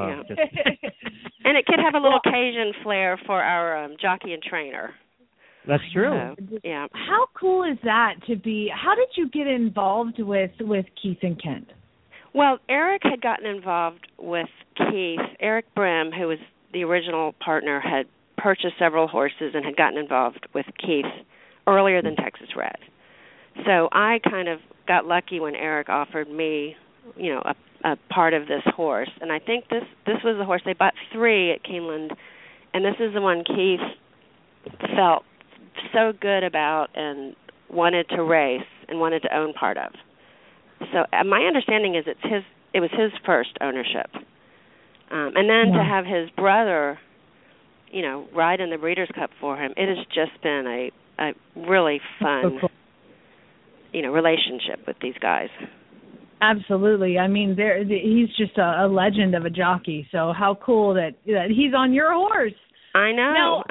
S10: it could have a little Cajun flair for our jockey and trainer.
S1: That's true.
S10: Yeah.
S3: How cool is that to be? How did you get involved with Keith and Kent?
S10: Well, Eric had gotten involved with Keith. Eric Brim, who was the original partner, had purchased several horses and had gotten involved with Keith earlier than Texas Red. So I kind of got lucky when Eric offered me, a part of this horse. And I think this was the horse. They bought 3 at Keeneland, and this is the one Keith felt so good about and wanted to race and wanted to own part of. So my understanding is it was his first ownership. And then to have his brother, ride in the Breeders' Cup for him, it has just been a really fun relationship with these guys.
S3: Absolutely. I mean, he's just a legend of a jockey. So how cool that he's on your horse.
S10: I know.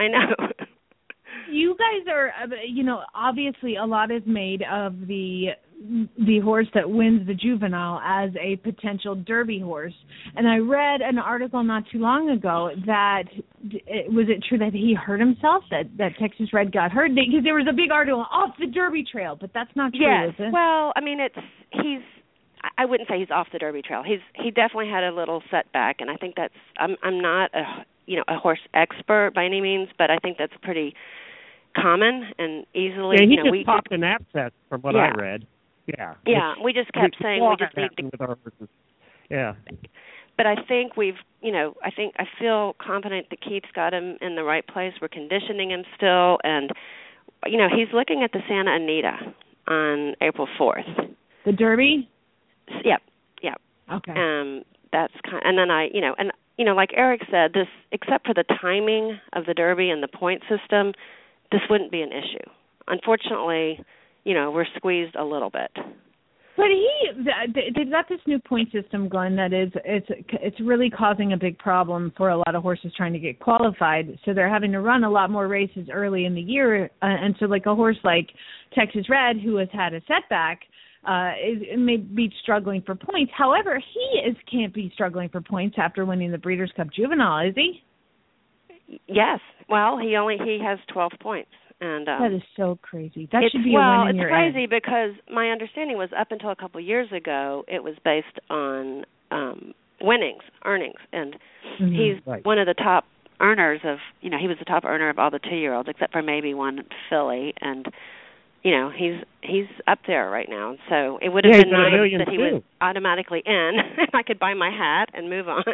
S3: You guys are, obviously a lot is made of the horse that wins the juvenile as a potential Derby horse. And I read an article not too long ago that, was it true that he hurt himself, that Texas Red got hurt? Because there was a big article off the Derby trail, but that's not true, is it?
S10: Well, I mean, I wouldn't say he's off the Derby trail. He definitely had a little setback, and I think that's, I'm not a horse expert by any means, but I think that's pretty common and easily.
S1: Yeah, he just popped an abscess from what I read. Yeah.
S10: Yeah, we just kept saying we just need to.
S1: With our horses. Yeah.
S10: But I think I feel confident that Keith's got him in the right place. We're conditioning him still, and he's looking at the Santa Anita on April 4th.
S3: The Derby.
S10: Yep.
S3: Okay.
S10: That's and then like Eric said, this, except for the timing of the Derby and the point system, this wouldn't be an issue. Unfortunately, we're squeezed a little bit.
S3: But they've got this new point system, Glenn, that it's really causing a big problem for a lot of horses trying to get qualified. So they're having to run a lot more races early in the year, and so like a horse like Texas Red, who has had a setback, may be struggling for points. However, he can't be struggling for points after winning the Breeders' Cup Juvenile, is he?
S10: Yes. Well, he has 12 points. And
S3: that is so crazy. That should be a win in your
S10: Well, it's crazy because my understanding was up until a couple of years ago, it was based on earnings, and he's one of the top earners of, he was the top earner of all the 2-year-olds, except for maybe one filly, and he's up there right now. So it would have been nice that he was automatically in, and I could buy my hat and move on.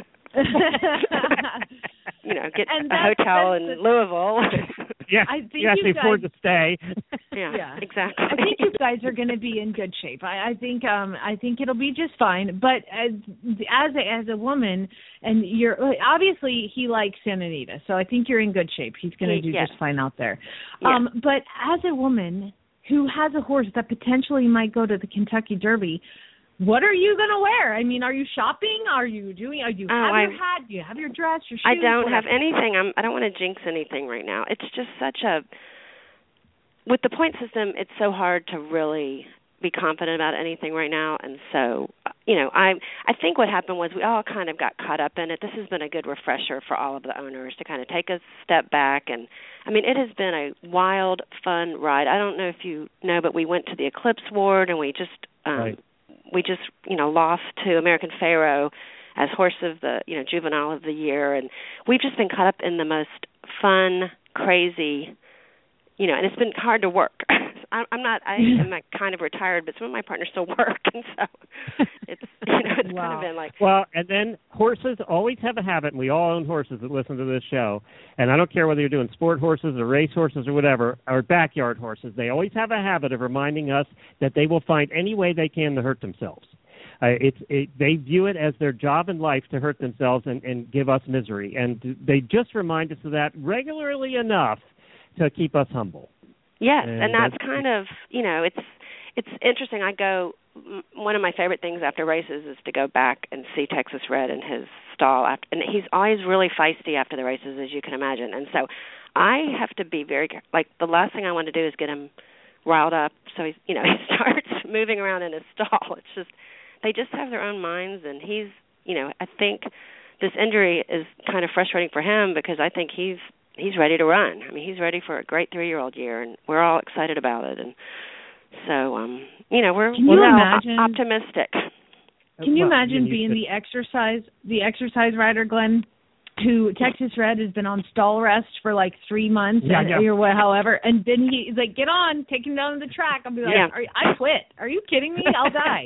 S10: Get a hotel in Louisville.
S1: Yeah, you actually afford to stay.
S10: Yeah, exactly.
S3: I think you guys are going to be in good shape. I think it'll be just fine. But as a woman, and obviously he likes Santa Anita, so I think you're in good shape. He's going to do just fine out there.
S10: Yeah.
S3: But as a woman who has a horse that potentially might go to the Kentucky Derby, what are you going to wear? I mean, are you shopping? Do you have your hat? Do you have your dress, your shoes?
S10: I don't have anything. I don't want to jinx anything right now. It's just with the point system, it's so hard to really be confident about anything right now. And so, I think what happened was we all kind of got caught up in it. This has been a good refresher for all of the owners to kind of take a step back. And, I mean, it has been a wild, fun ride. I don't know if you know, but we went to the Eclipse Ward, and we just lost to American Pharoah as horse of the, juvenile of the year. And we've just been caught up in the most fun, crazy, and it's been hard to work. I am kind of retired, but some of my partners still work, and so it's it's kind of been like.
S1: Well, and then horses always have a habit, and we all own horses that listen to this show, and I don't care whether you're doing sport horses or race horses or whatever, or backyard horses, they always have a habit of reminding us that they will find any way they can to hurt themselves. They view it as their job in life to hurt themselves and give us misery, and they just remind us of that regularly enough to keep us humble.
S10: Yes, and that's kind of, it's interesting. One of my favorite things after races is to go back and see Texas Red in his stall. And he's always really feisty after the races, as you can imagine. And so I have to be very, the last thing I want to do is get him riled up so he starts moving around in his stall. It's just, they just have their own minds, and he's, I think this injury is kind of frustrating for him because I think he's ready to run. I mean, he's ready for a great 3-year-old year, and we're all excited about it. And so, we're optimistic.
S3: Can you imagine being the exercise rider, Glenn, who Texas Red has been on stall rest for 3 months or however, and then he's like, get on, take him down to the track. I'll be like, I quit. Are you kidding me? I'll die.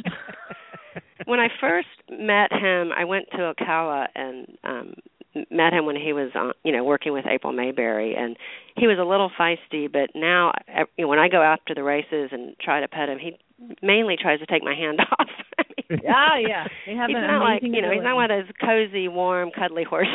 S10: When I first met him, I went to Ocala and met him when he was working with April Mayberry, and he was a little feisty, but now when I go after the races and try to pet him, he mainly tries to take my hand off.
S3: They have
S10: he's
S3: an
S10: not
S3: amazing
S10: he's not one of those cozy, warm, cuddly horses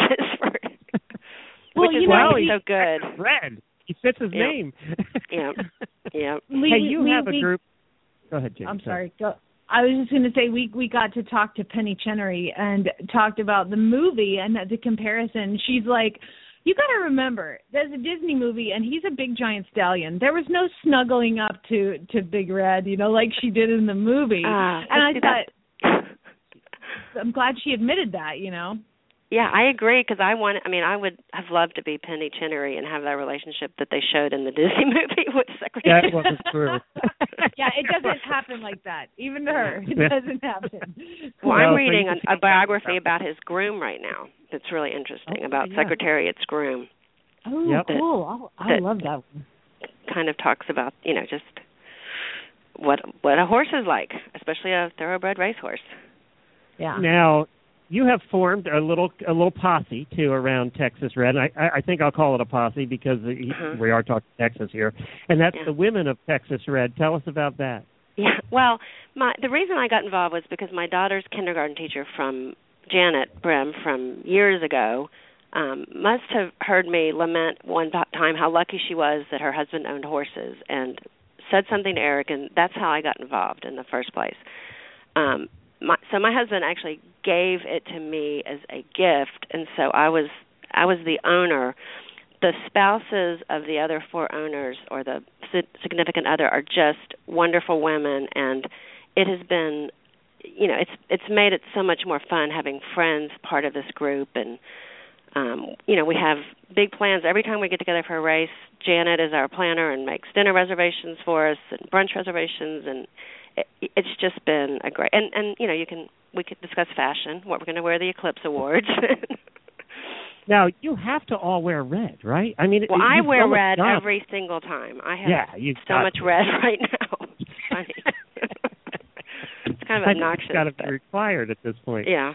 S3: well,
S10: which is why he's so good.
S1: Red. He fits his name.
S10: Yeah.
S1: Hey, you have a group. Go ahead, Jim.
S3: I'm sorry. I was just going to say we got to talk to Penny Chenery and talked about the movie and the comparison. She's like, you got to remember, there's a Disney movie and he's a big giant stallion. There was no snuggling up to Big Red, like she did in the movie. And I thought, I'm glad she admitted that,
S10: Yeah, I agree because I would have loved to be Penny Chenery and have that relationship that they showed in the Disney movie with Secretary.
S1: That wasn't true.
S3: Yeah, it doesn't happen like that. Even to her, it doesn't happen.
S10: Well, I'm reading a biography about his groom right now. That's really interesting about Secretariat's groom.
S3: Oh, cool! I love that one.
S10: Kind of talks about just what a horse is like, especially a thoroughbred racehorse.
S3: Yeah.
S1: Now, you have formed a little posse too around Texas Red. I think I'll call it a posse because we are talking Texas here, and that's the Women of Texas Red. Tell us about that.
S10: Yeah, well, the reason I got involved was because my daughter's kindergarten teacher Janet Brim from years ago must have heard me lament one time how lucky she was that her husband owned horses, and said something to Eric, and that's how I got involved in the first place. So my husband actually gave it to me as a gift, and so I was the owner. The spouses of the other 4 owners or the significant other are just wonderful women, and it has been, it's made it so much more fun having friends part of this group, and we have big plans every time we get together for a race. Janet is our planner and makes dinner reservations for us and brunch reservations, and it's just been a great, and we could discuss fashion, what we're going to wear the Eclipse Awards.
S1: Now, you have to all wear red, right? I mean,
S10: I wear red every single time. I have so much red right now. It's funny. It's kind of obnoxious.
S1: It's got to be required at this point.
S10: Yeah.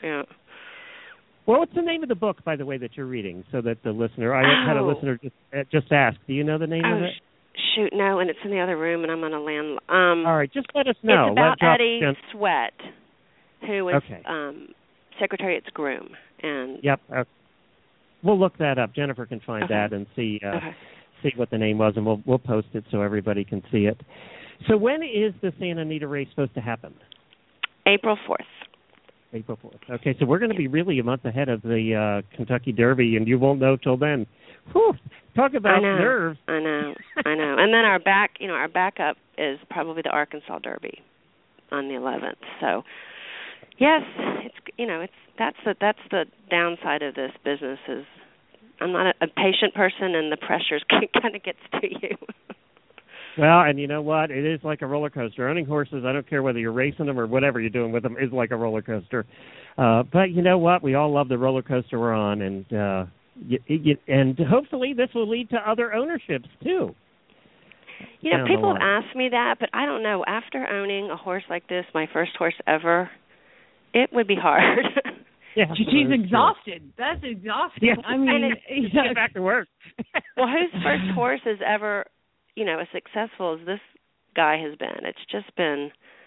S1: Well, what's the name of the book, by the way, that you're reading, so that the listener, I had a listener just ask, do you know the name of it?
S10: Shoot, no, and it's in the other room, and I'm on a land.
S1: All right, just let us know.
S10: It's about Eddie Sweat, who was Secretariat's groom. And
S1: yep. We'll look that up. Jennifer can find that and see what the name was, and we'll post it so everybody can see it. So when is the Santa Anita race supposed to happen?
S10: April 4th.
S1: April 4th. Okay, so we're going to be really a month ahead of the Kentucky Derby, and you won't know till then. Whew, talk about nerves.
S10: I know. And then our backup is probably the Arkansas Derby on the 11th. So, yes, that's the downside of this business is I'm not a patient person, and the pressures kind of gets to you.
S1: Well, and you know what? It is like a roller coaster. Owning horses, I don't care whether you're racing them or whatever you're doing with them, is like a roller coaster. But you know what? We all love the roller coaster we're on, and and hopefully this will lead to other ownerships too.
S10: People have asked me that, but I don't know. After owning a horse like this, my first horse ever, it would be hard.
S3: Yeah, she's exhausted. That's exhausting.
S1: Yeah.
S3: I mean,
S1: get back to work.
S10: Well, whose first horse is ever, as successful as this guy has been? It's just been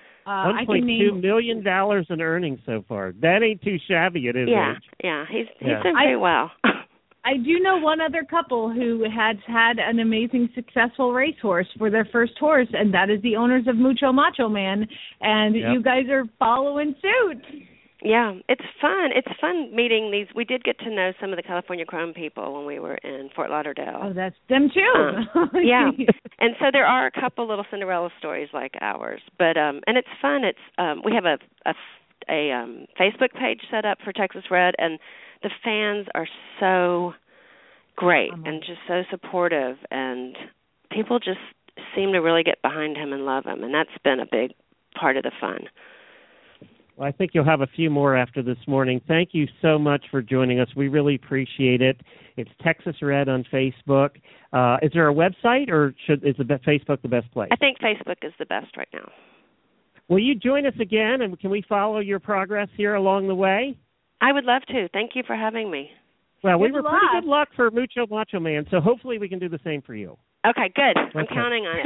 S1: $1.2 million in earnings so far. That ain't too shabby at his age.
S10: Yeah, he's done pretty well.
S3: I do know one other couple who has had an amazing, successful racehorse for their first horse, and that is the owners of Mucho Macho Man. And you guys are following suit.
S10: Yeah, it's fun. It's fun meeting these. We did get to know some of the California Chrome people when we were in Fort Lauderdale.
S3: Oh, that's them too.
S10: Yeah, and so there are a couple little Cinderella stories like ours. But and it's fun. It's we have a Facebook page set up for Texas Red, and the fans are so great and just so supportive, and people just seem to really get behind him and love him, and that's been a big part of the fun.
S1: Well, I think you'll have a few more after this morning. Thank you so much for joining us. We really appreciate it. It's Texas Red on Facebook. Is there a website, or is Facebook the best place?
S10: I think Facebook is the best right now.
S1: Will you join us again, and can we follow your progress here along the way?
S10: I would love to. Thank you for having me.
S1: Well, we were pretty good luck for Mucho Macho Man, so hopefully we can do the same for you.
S10: Okay, good. Okay. I'm counting on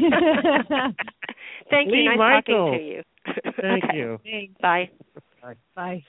S10: it. Thank you. Nice
S1: Michael.
S10: Talking to you.
S1: Thank
S10: Okay.
S1: you.
S3: Thanks.
S10: Bye.
S3: Bye.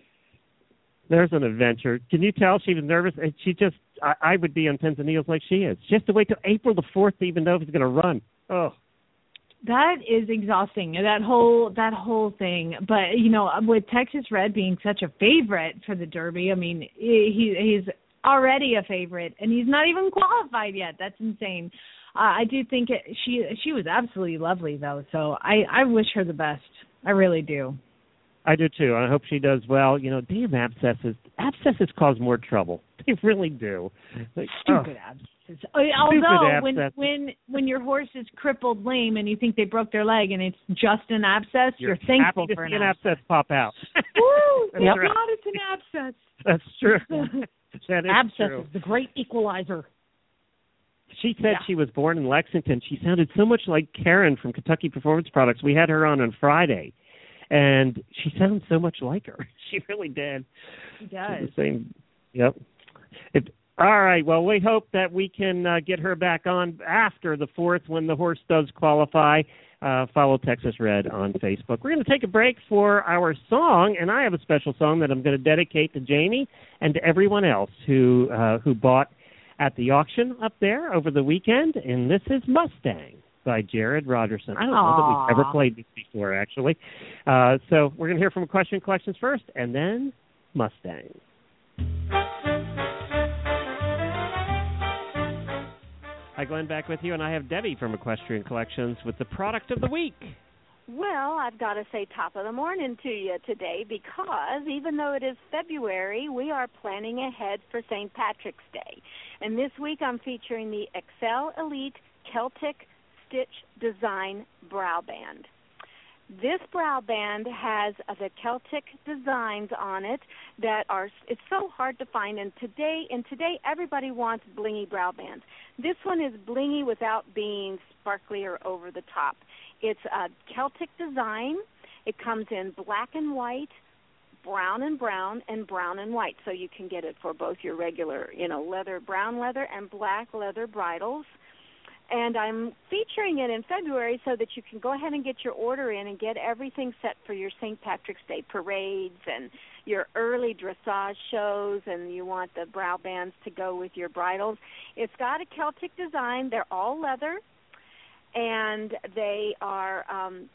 S1: There's an adventure. Can you tell she was nervous? And she just, I would be on pins and needles like she is. She has to wait till April the 4th to even know if he's going to run. Oh.
S3: That is exhausting, that whole thing. But, with Texas Red being such a favorite for the Derby, I mean, he's already a favorite, and he's not even qualified yet. That's insane. I do think she was absolutely lovely, though, so I wish her the best. I really do.
S1: I do, too. I hope she does well. Damn abscesses. Abscesses cause more trouble. They really do.
S3: Stupid abscesses. Although, when your horse is crippled lame and you think they broke their leg and it's just an abscess, you're thankful for an abscess
S1: pop out.
S3: Woo! Thank
S1: Yep.
S3: God it's an abscess.
S1: That's true. That is
S5: abscesses,
S1: true.
S5: the great equalizer.
S1: She said she was born in Lexington. She sounded so much like Karen from Kentucky Performance Products. We had her on Friday, and she sounds so much like her. She really did.
S3: She does.
S1: The same. Yep. All right. Well, we hope that we can get her back on after the 4th when the horse does qualify. Follow Texas Red on Facebook. We're going to take a break for our song, and I have a special song that I'm going to dedicate to Jamie and to everyone else who bought at the auction up there over the weekend, and this is Mustang by Jared Rogerson. I don't know that we've ever played this before, actually. So we're going to hear from Equestrian Collections first, and then Mustang. Hi, Glenn, back with you, and I have Debbie from Equestrian Collections with the product of the week.
S11: Well, I've got to say top of the morning to you today, because even though it is February, we are planning ahead for St. Patrick's Day. And this week I'm featuring the Excel Elite Celtic Stitch Design Brow Band. This brow band has the Celtic designs on it that it's so hard to find, and today everybody wants blingy brow bands. This one is blingy without being sparkly or over the top. It's a Celtic design. It comes in black and white, brown and brown, and brown and white. So you can get it for both your regular, leather, brown leather, and black leather bridles. And I'm featuring it in February so that you can go ahead and get your order in and get everything set for your St. Patrick's Day parades and your early dressage shows, and you want the brow bands to go with your bridles. It's got a Celtic design. They're all leather, and they are just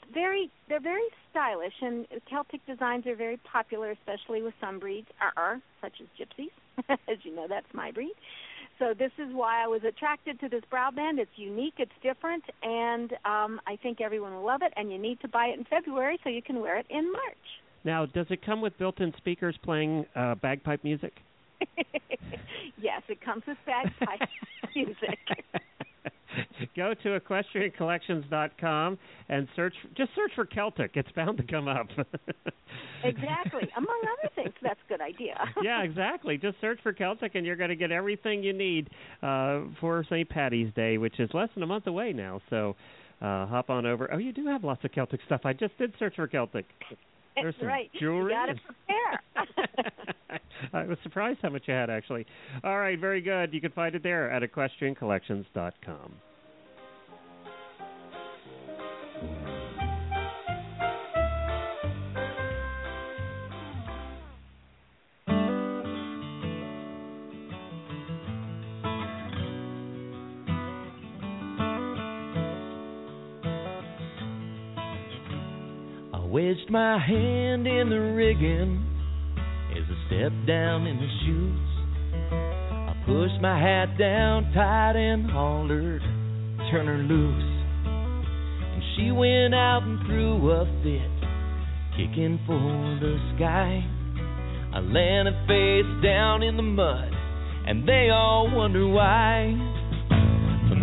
S11: they're very stylish, and Celtic designs are very popular, especially with some breeds, such as gypsies. As you know, that's my breed. So this is why I was attracted to this brow band. It's unique, it's different, and I think everyone will love it, and you need to buy it in February so you can wear it in March.
S1: Now, does it come with built-in speakers playing bagpipe music?
S11: Yes, it comes with bagpipe music.
S1: Go to EquestrianCollections.com and search for Celtic. It's bound to come up.
S11: Exactly. Among other things, that's a good idea.
S1: Yeah, exactly. Just search for Celtic, and you're going to get everything you need for St. Patty's Day, which is less than a month away now. So hop on over. Oh, you do have lots of Celtic stuff. I just did search for Celtic. There's some
S11: right.
S1: jewelry.
S11: You got to prepare.
S1: I was surprised how much you had, actually. All right, very good. You can find it there at EquestrianCollections.com.
S12: Wedged my hand in the rigging as I stepped down in the chutes. I pushed my hat down tight and hollered, turn her loose. And she went out and threw a fit, kicking for the sky. I landed face down in the mud, and they all wonder why. The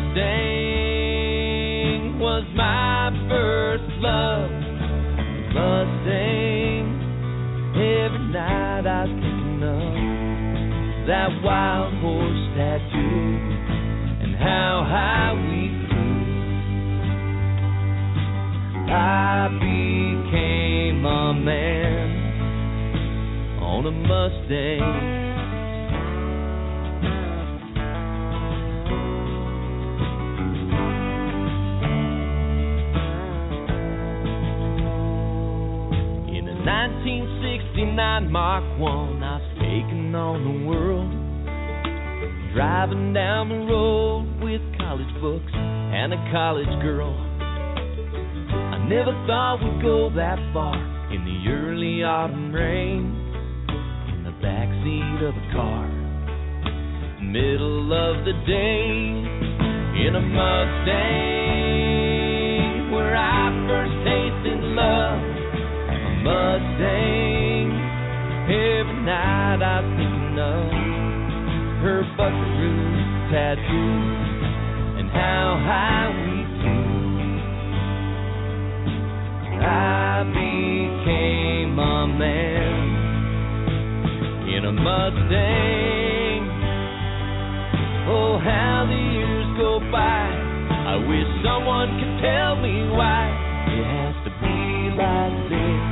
S12: Mustang was my first love. Mustang, every night I was thinking of that wild horse tattoo and how high we flew. I became a man on a Mustang. In a 1969 Mark I, I was taking on the world, driving down the road with college books and a college girl. I never thought we'd go that far in the early autumn rain, in the backseat of a car, middle of the day, in a Mustang, where I first tasted love. Mustang, every night I was thinking of her buckaroo tattoo and how high we flew. I became a man in a Mustang. Oh, how the years go by, I wish someone could tell me why it has to be like this.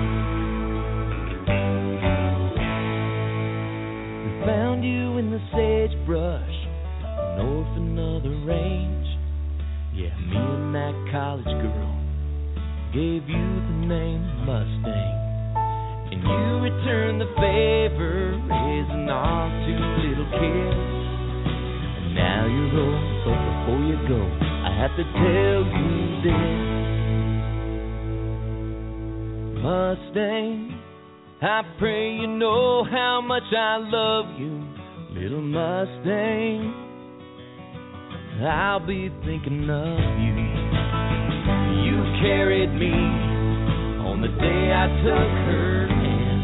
S12: Found you in the sagebrush, north another range. Yeah, me and that college girl gave you the name Mustang, and you returned the favor, raising our two little kids. And now you're old, but before you go, I have to tell you this. Mustang, I pray you know how much I love you, little Mustang. I'll be thinking of you. You carried me on the day I took her hand.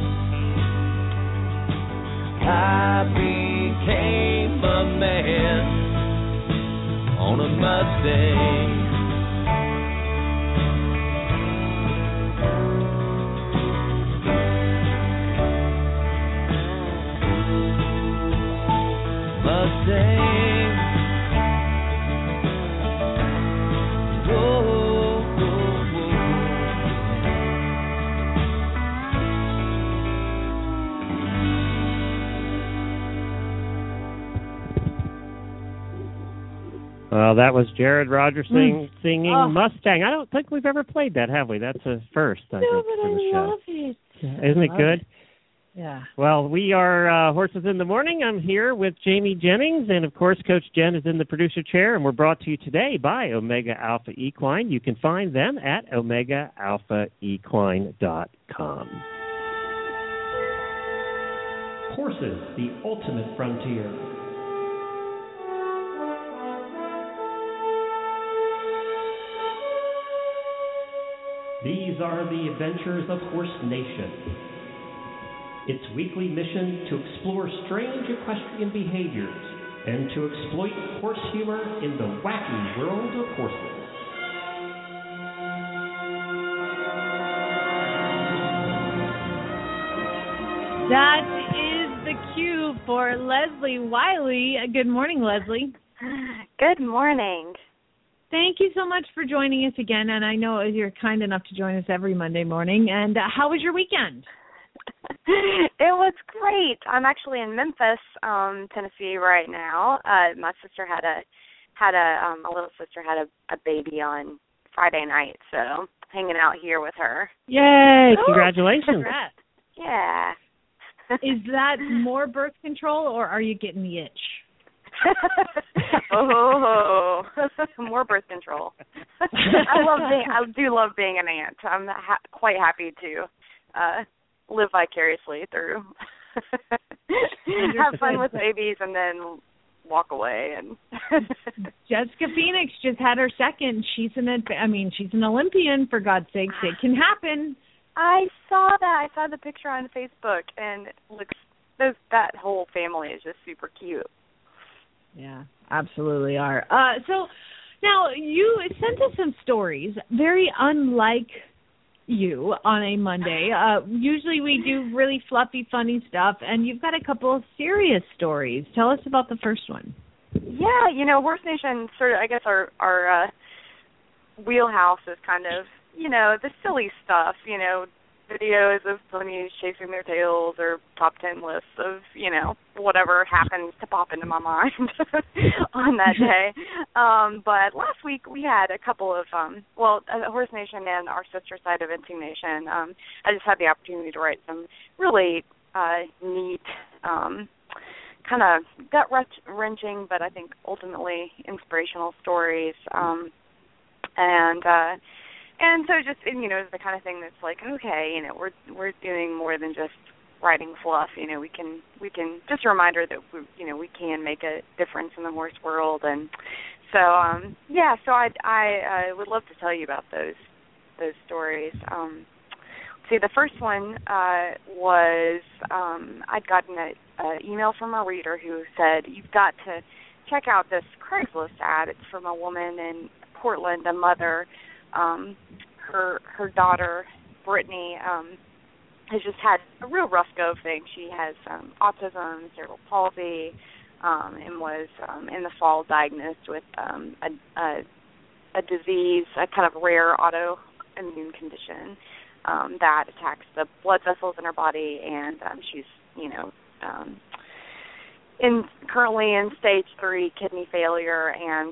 S12: I became a man on a Mustang. Mustang. Whoa, whoa, whoa.
S1: Well, that was Jared Rogers singing Mustang. I don't think we've ever played that, have we? That's a first, I think,
S3: but
S1: for the
S3: I
S1: show.
S3: love it.
S1: Isn't it good?
S3: Yeah.
S1: Well, we are Horses in the Morning. I'm here with Jamie Jennings, and of course, Coach Jen is in the producer chair, and we're brought to you today by Omega Alpha Equine. You can find them at OmegaAlphaEquine.com. Horses, the ultimate frontier. These are the adventures of Horse Nation. Its weekly mission to explore strange equestrian behaviors and to exploit horse humor in the wacky world of horses.
S3: That is the cue for Leslie Wiley. Good morning, Leslie.
S13: Good morning.
S3: Thank you so much for joining us again, and I know you're kind enough to join us every Monday morning. And how was your weekend?
S13: It was great. I'm actually in Memphis, Tennessee right now. My sister had my little sister had a baby on Friday night, so hanging out here with her.
S1: Yay! Congratulations.
S13: Yeah.
S3: Is that more birth control, or are you getting the itch?
S13: More birth control. I do love being an aunt. I'm quite happy to live vicariously through have fun with babies and then walk away. And
S3: Jessica Phoenix just had her second. She's an Olympian, for God's sakes. It can happen.
S13: I saw that. I saw the picture on Facebook, and that whole family is just super cute.
S3: Yeah, absolutely are. So now you sent us some stories, very unlike you on a Monday. Usually we do really fluffy, funny stuff, and you've got a couple of serious stories. Tell us about the first one.
S13: Yeah, Horse Nation sort of, I guess our wheelhouse is kind of, the silly stuff, videos of ponies chasing their tails or top 10 lists of, whatever happens to pop into my mind on that day. But last week we had a couple of, Horse Nation and our sister site of Eventing Nation. I just had the opportunity to write some really neat, kind of gut-wrenching, but I think ultimately inspirational stories. And so just, it's the kind of thing that's like, okay, we're doing more than just writing fluff. We can just a reminder that we can make a difference in the horse world. And so so I would love to tell you about those stories. See, the first one was I'd gotten an email from a reader who said, you've got to check out this Craigslist ad. It's from a woman in Portland, a mother. Her daughter, Brittany, has just had a real rough go of things. She has autism, cerebral palsy, and was in the fall diagnosed with a disease, a kind of rare autoimmune condition that attacks the blood vessels in her body, and she's, currently in stage 3 kidney failure, and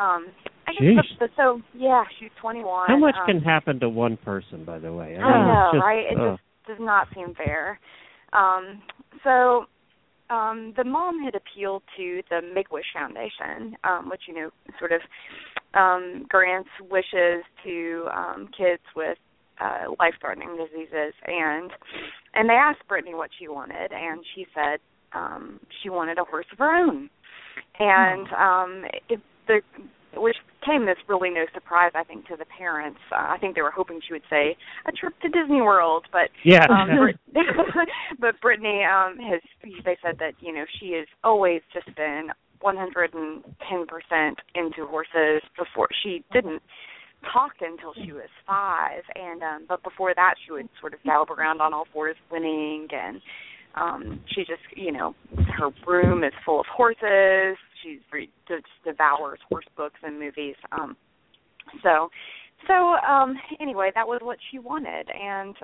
S13: she's 21.
S1: How much can happen to one person, by the way?
S13: I know, right? It just does not seem fair. The mom had appealed to the Make-A-Wish Foundation, which, sort of grants wishes to kids with life-threatening diseases. And they asked Brittany what she wanted, and she said she wanted a horse of her own. And which came as really no surprise, I think, to the parents. I think they were hoping she would say a trip to Disney World, but but Brittany they said that she has always just been 110% into horses. Before she didn't talk until she was 5, and but before that she would sort of gallop around on all fours, winning, and she just her room is full of horses. She just devours horse books and movies. Anyway, that was what she wanted, and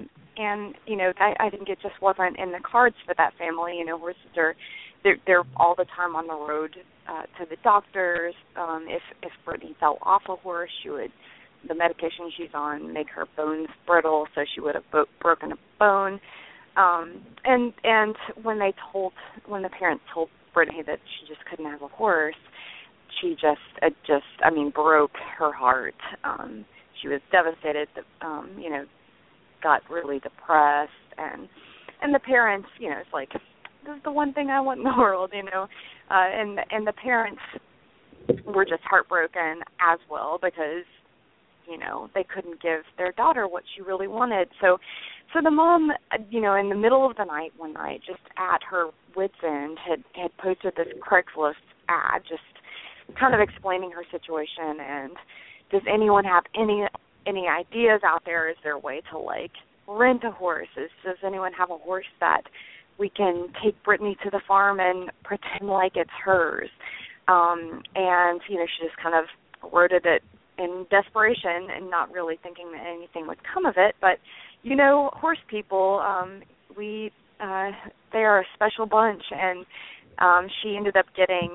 S13: I think it just wasn't in the cards for that family. Horses they're all the time on the road to the doctors. If Brittany fell off a horse, the medication she's on make her bones brittle, so she would have broken a bone. And when the parents told Brittany that she just couldn't have a horse, she just broke her heart. She was devastated, got really depressed, and the parents, it's like, this is the one thing I want in the world, and the parents were just heartbroken as well because, they couldn't give their daughter what she really wanted. So the mom, in the middle of the night one night, just at her wit's end, had posted this Craigslist ad, just kind of explaining her situation, and does anyone have any ideas out there? Is there a way to rent a horse? Does anyone have a horse that we can take Brittany to the farm and pretend like it's hers? And she just kind of worded it in desperation and not really thinking that anything would come of it. But horse people, they are a special bunch, and she ended up getting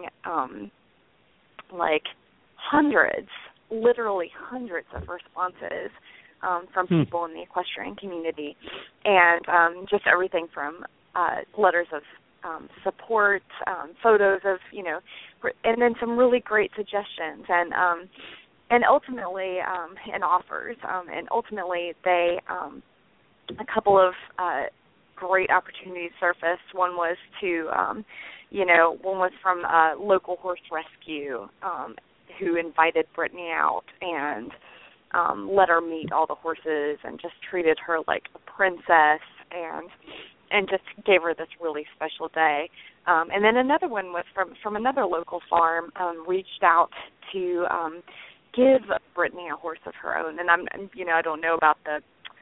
S13: literally hundreds of responses from people in the equestrian community, and just everything from letters of support, photos of, and then some really great suggestions, and ultimately, and offers, and ultimately they, a couple of great opportunities surfaced. One was one was from a local horse rescue who invited Brittany out and let her meet all the horses and just treated her like a princess and just gave her this really special day. And then another one was from another local farm, reached out to give Brittany a horse of her own. And I don't know about the,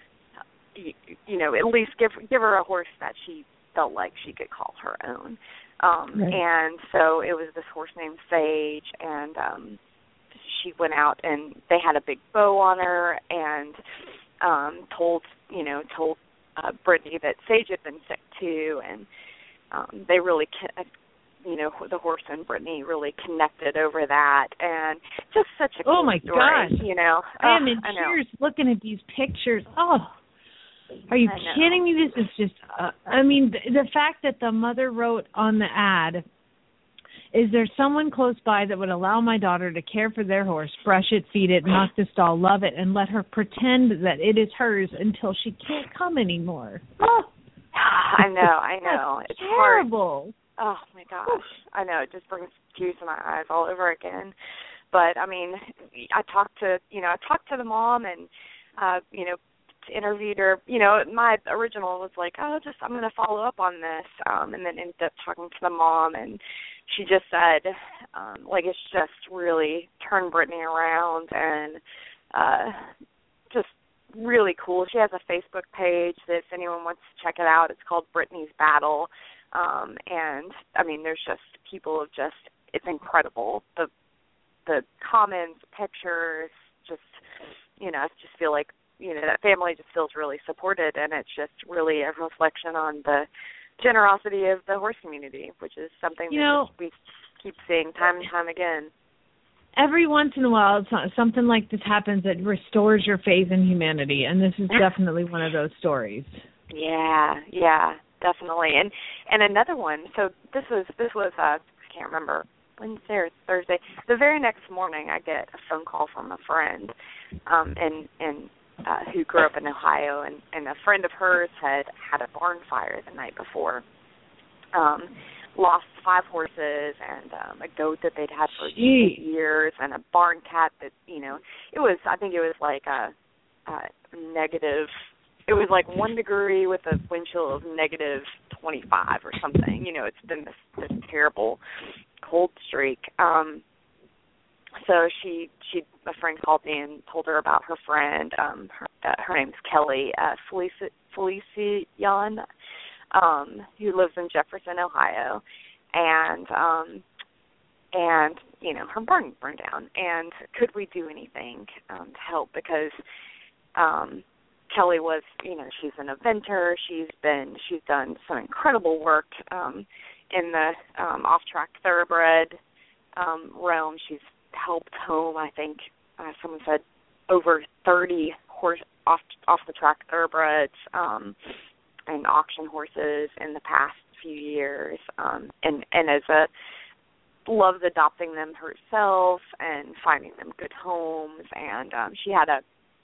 S13: at least give her a horse that she felt like she could call her own. Right. And so it was this horse named Sage, and she went out and they had a big bow on her and told Brittany that Sage had been sick too, and they really, the horse and Brittany really connected over that, and just such a cool story.
S3: Gosh. I am in tears looking at these pictures. Oh, are you kidding me? This is just, the fact that the mother wrote on the ad, is there someone close by that would allow my daughter to care for their horse, brush it, feed it, knock the stall, love it, and let her pretend that it is hers until she can't come anymore? Oh,
S13: I know. It's
S3: terrible.
S13: Hard. Oh, my gosh. I know. It just brings tears to my eyes all over again. But, I talked to the mom and, interviewed her. My original was like, I'm going to follow up on this, and then ended up talking to the mom, and she just said, it's just really turned Brittany around, and just really cool. She has a Facebook page that if anyone wants to check it out, it's called Brittany's Battle, and there's just people of just, it's incredible. The comments, pictures, just, I just feel like, that family just feels really supported, and it's just really a reflection on the generosity of the horse community, which is something that we keep seeing time and time again.
S3: Every once in a while, something like this happens that restores your faith in humanity, and this is definitely one of those stories.
S13: Yeah, definitely. And another one. So this was I can't remember, Wednesday or Thursday. The very next morning, I get a phone call from a friend, who grew up in Ohio, and a friend of hers had a barn fire the night before. Lost 5 horses and a goat that they'd had for 8 years, and a barn cat that, I think it was like a negative, it was like 1 degree with a wind chill of negative 25 or something. It's been this terrible cold streak. So a friend called me and told her about her friend. Her name's Kelly Felician, who lives in Jefferson, Ohio, and her barn burned down. And could we do anything to help? Because Kelly was, she's an eventer. She's done some incredible work in the off-track thoroughbred realm. She's helped home, I think, someone said, over 30 horse off the track thoroughbreds, and auction horses in the past few years, and as loves adopting them herself and finding them good homes. And she's a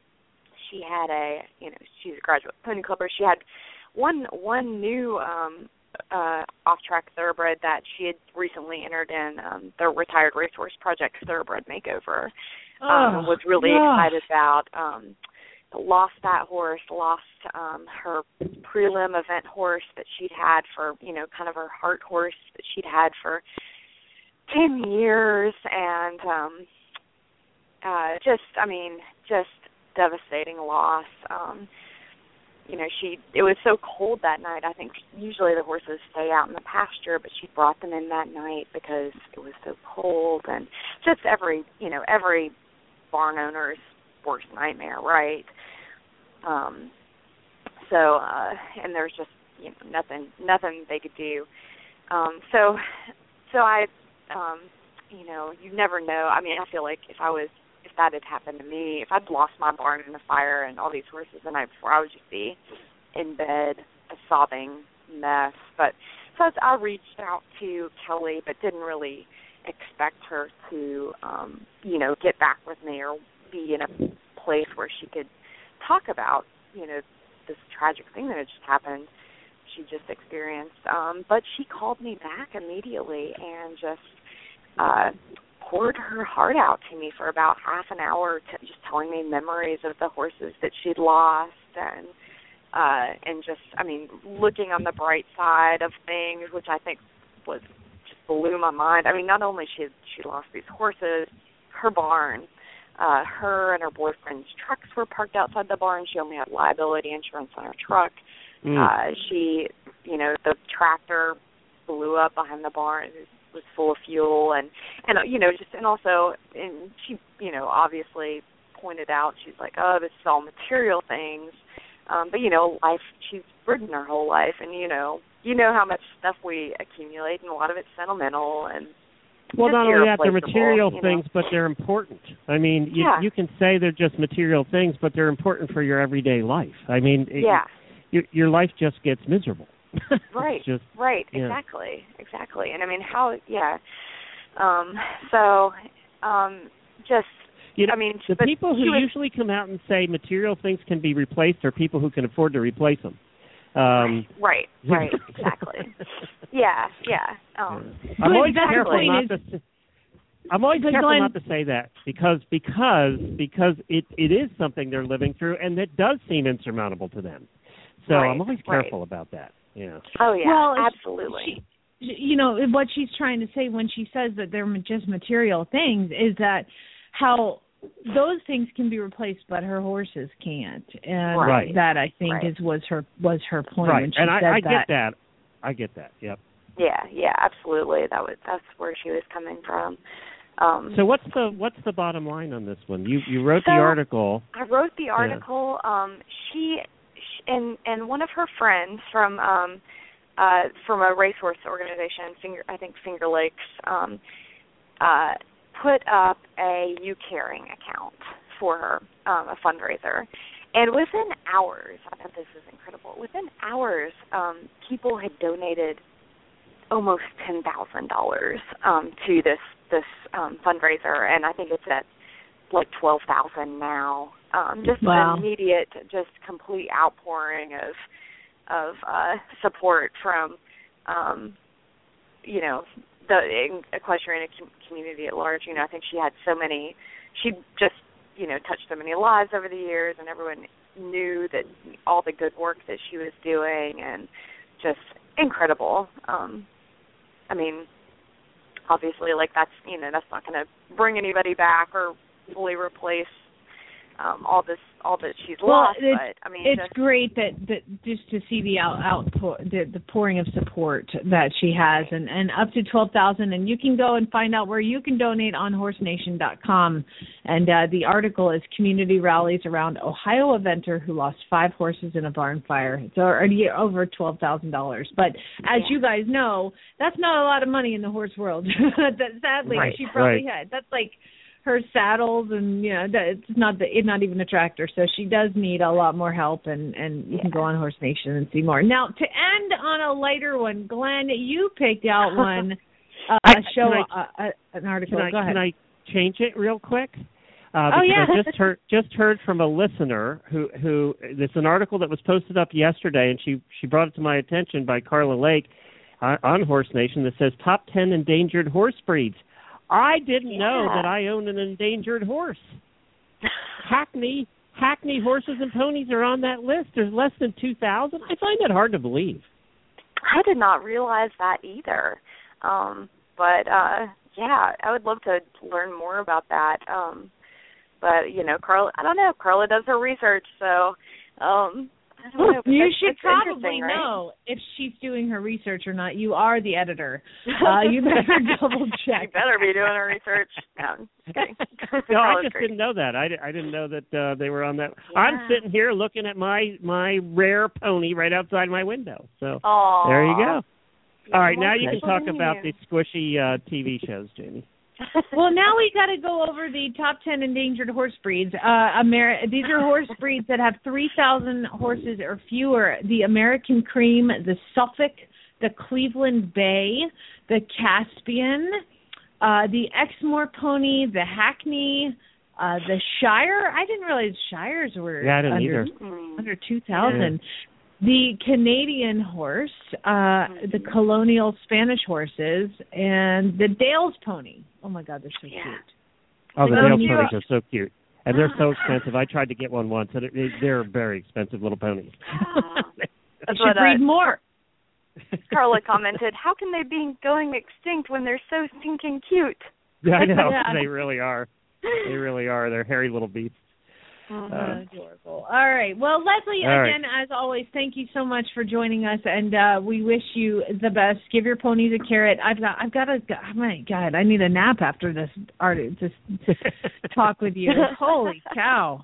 S13: graduate pony clubber. She had one new off-track thoroughbred that she had recently entered in the Retired Racehorse Project Thoroughbred Makeover. Was really excited about. Lost that horse, lost her prelim event horse that she'd had for, kind of her heart horse that she'd had for 10 years, and just devastating loss. It was so cold that night. I think usually the horses stay out in the pasture, but she brought them in that night because it was so cold, and just every barn owner's worst nightmare, right? And there's just nothing they could do. So I, you never know. I mean, I feel like if that had happened to me, if I'd lost my barn in a fire and all these horses the night before, I would just be in bed, a sobbing mess. But so I reached out to Kelly, but didn't really expect her to, get back with me or be in a place where she could talk about, this tragic thing that had just happened. She just experienced. But she called me back immediately and just poured her heart out to me for about half an hour, just telling me memories of the horses that she'd lost and just, looking on the bright side of things, which I think just blew my mind. I mean, not only she lost these horses, her barn, her and her boyfriend's trucks were parked outside the barn. She only had liability insurance on her truck. The tractor blew up behind the barn. It was full of fuel, and she, obviously pointed out, she's like, oh, this is all material things. But, life, she's ridden her whole life, and, you know how much stuff we accumulate, and a lot of it's sentimental, and
S1: well, not only that, they're material things, but they're important. I mean, you can say they're just material things, but they're important for your everyday life. I mean, your life just gets miserable.
S13: Right, exactly. And I mean,
S1: the people who usually come out and say material things can be replaced are people who can afford to replace them.
S13: Right, exactly.
S1: I'm always careful not to say that because it is something they're living through, and it does seem insurmountable to them. So I'm always careful about that. Yeah.
S13: Oh yeah.
S3: Well,
S13: absolutely.
S3: What she's trying to say when she says that they're just material things is that how those things can be replaced, but her horses can't, and that I think was her point.
S1: Right,
S3: when she
S1: and
S3: said
S1: I get that. I get that. Yep.
S13: Yeah, absolutely. That's where she was coming from.
S1: So what's the bottom line on this one? You wrote the article.
S13: I wrote the article. She and one of her friends from a racehorse organization, I think Finger Lakes, put up a You Caring account for her, a fundraiser. And within hours, I thought this was incredible, within hours, people had donated almost $10,000 to this fundraiser, and I think it's at like $12,000 now. Just an immediate, just complete outpouring of support from, the equestrian community at large. I think she just, touched so many lives over the years, and everyone knew that all the good work that she was doing, and just incredible. Obviously, that's not going to bring anybody back or fully replace all that she's lost. But
S3: it's great that just to see the outpour, the pouring of support that she has, and up to $12,000, and you can go and find out where you can donate on horsenation.com. And the article is Community Rallies Around Ohio Eventer Who Lost 5 Horses in a Barn Fire. It's already over $12,000. But as you guys know, that's not a lot of money in the horse world. Sadly, she probably had. That's like her saddles, and it's not even a tractor, so she does need a lot more help, and you can go on Horse Nation and see more. Now, to end on a lighter one, Glenn, you picked out one an article. Go ahead.
S1: Can I change it real quick?
S3: I
S1: just heard from a listener who it's an article that was posted up yesterday, and she brought it to my attention by Carla Lake on Horse Nation that says top 10 endangered horse breeds. I didn't know that I own an endangered horse. Hackney horses and ponies are on that list. There's less than 2,000. I find that hard to believe.
S13: I did not realize that either. But I would love to learn more about that. But Carla, I don't know. Carla does her research, so I don't know.
S3: You should probably know if she's doing her research or not. You are the editor. You better double check.
S13: You better be doing her research. No, just kidding.
S1: No, I just didn't know that. I didn't know that they were on that. Yeah. I'm sitting here looking at my rare pony right outside my window. So there you go. All right, now you can talk about the squishy TV shows, Jamie.
S3: Well, now we got to go over the top 10 endangered horse breeds. These are horse breeds that have 3,000 horses or fewer. The American Cream, the Suffolk, the Cleveland Bay, the Caspian, the Exmoor Pony, the Hackney, the Shire. I didn't realize Shires were under 2,000. Yeah. The Canadian horse, the colonial Spanish horses, and the Dales pony. Oh, my God, they're so cute.
S1: Oh, the Dales ponies are so cute. And they're so expensive. I tried to get one once, and they're very expensive little ponies.
S3: You should breed more.
S13: Carla commented, how can they be going extinct when they're so stinking cute?
S1: Yeah, I know. They really are. They really are. They're hairy little beasts.
S3: Adorable. All right. Well, Leslie, again, as always, thank you so much for joining us, and we wish you the best. Give your ponies a carrot. I've got oh my God, I need a nap after this talk with you. Holy cow.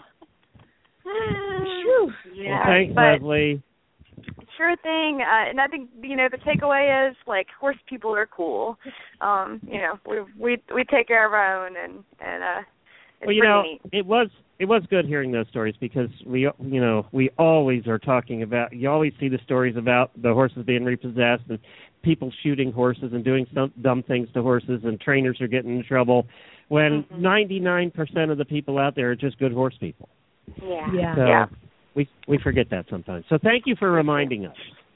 S1: Yeah, well, thanks, Leslie.
S13: Sure thing. And I think, the takeaway is, horse people are cool. We take care of our own, and it's pretty neat.
S1: It was good hearing those stories because we always are talking about. You always see the stories about the horses being repossessed and people shooting horses and doing some dumb things to horses, and trainers are getting in trouble. When 99% of the people out there are just good horse people.
S13: Yeah.
S1: So we forget that sometimes. So thank you for reminding us.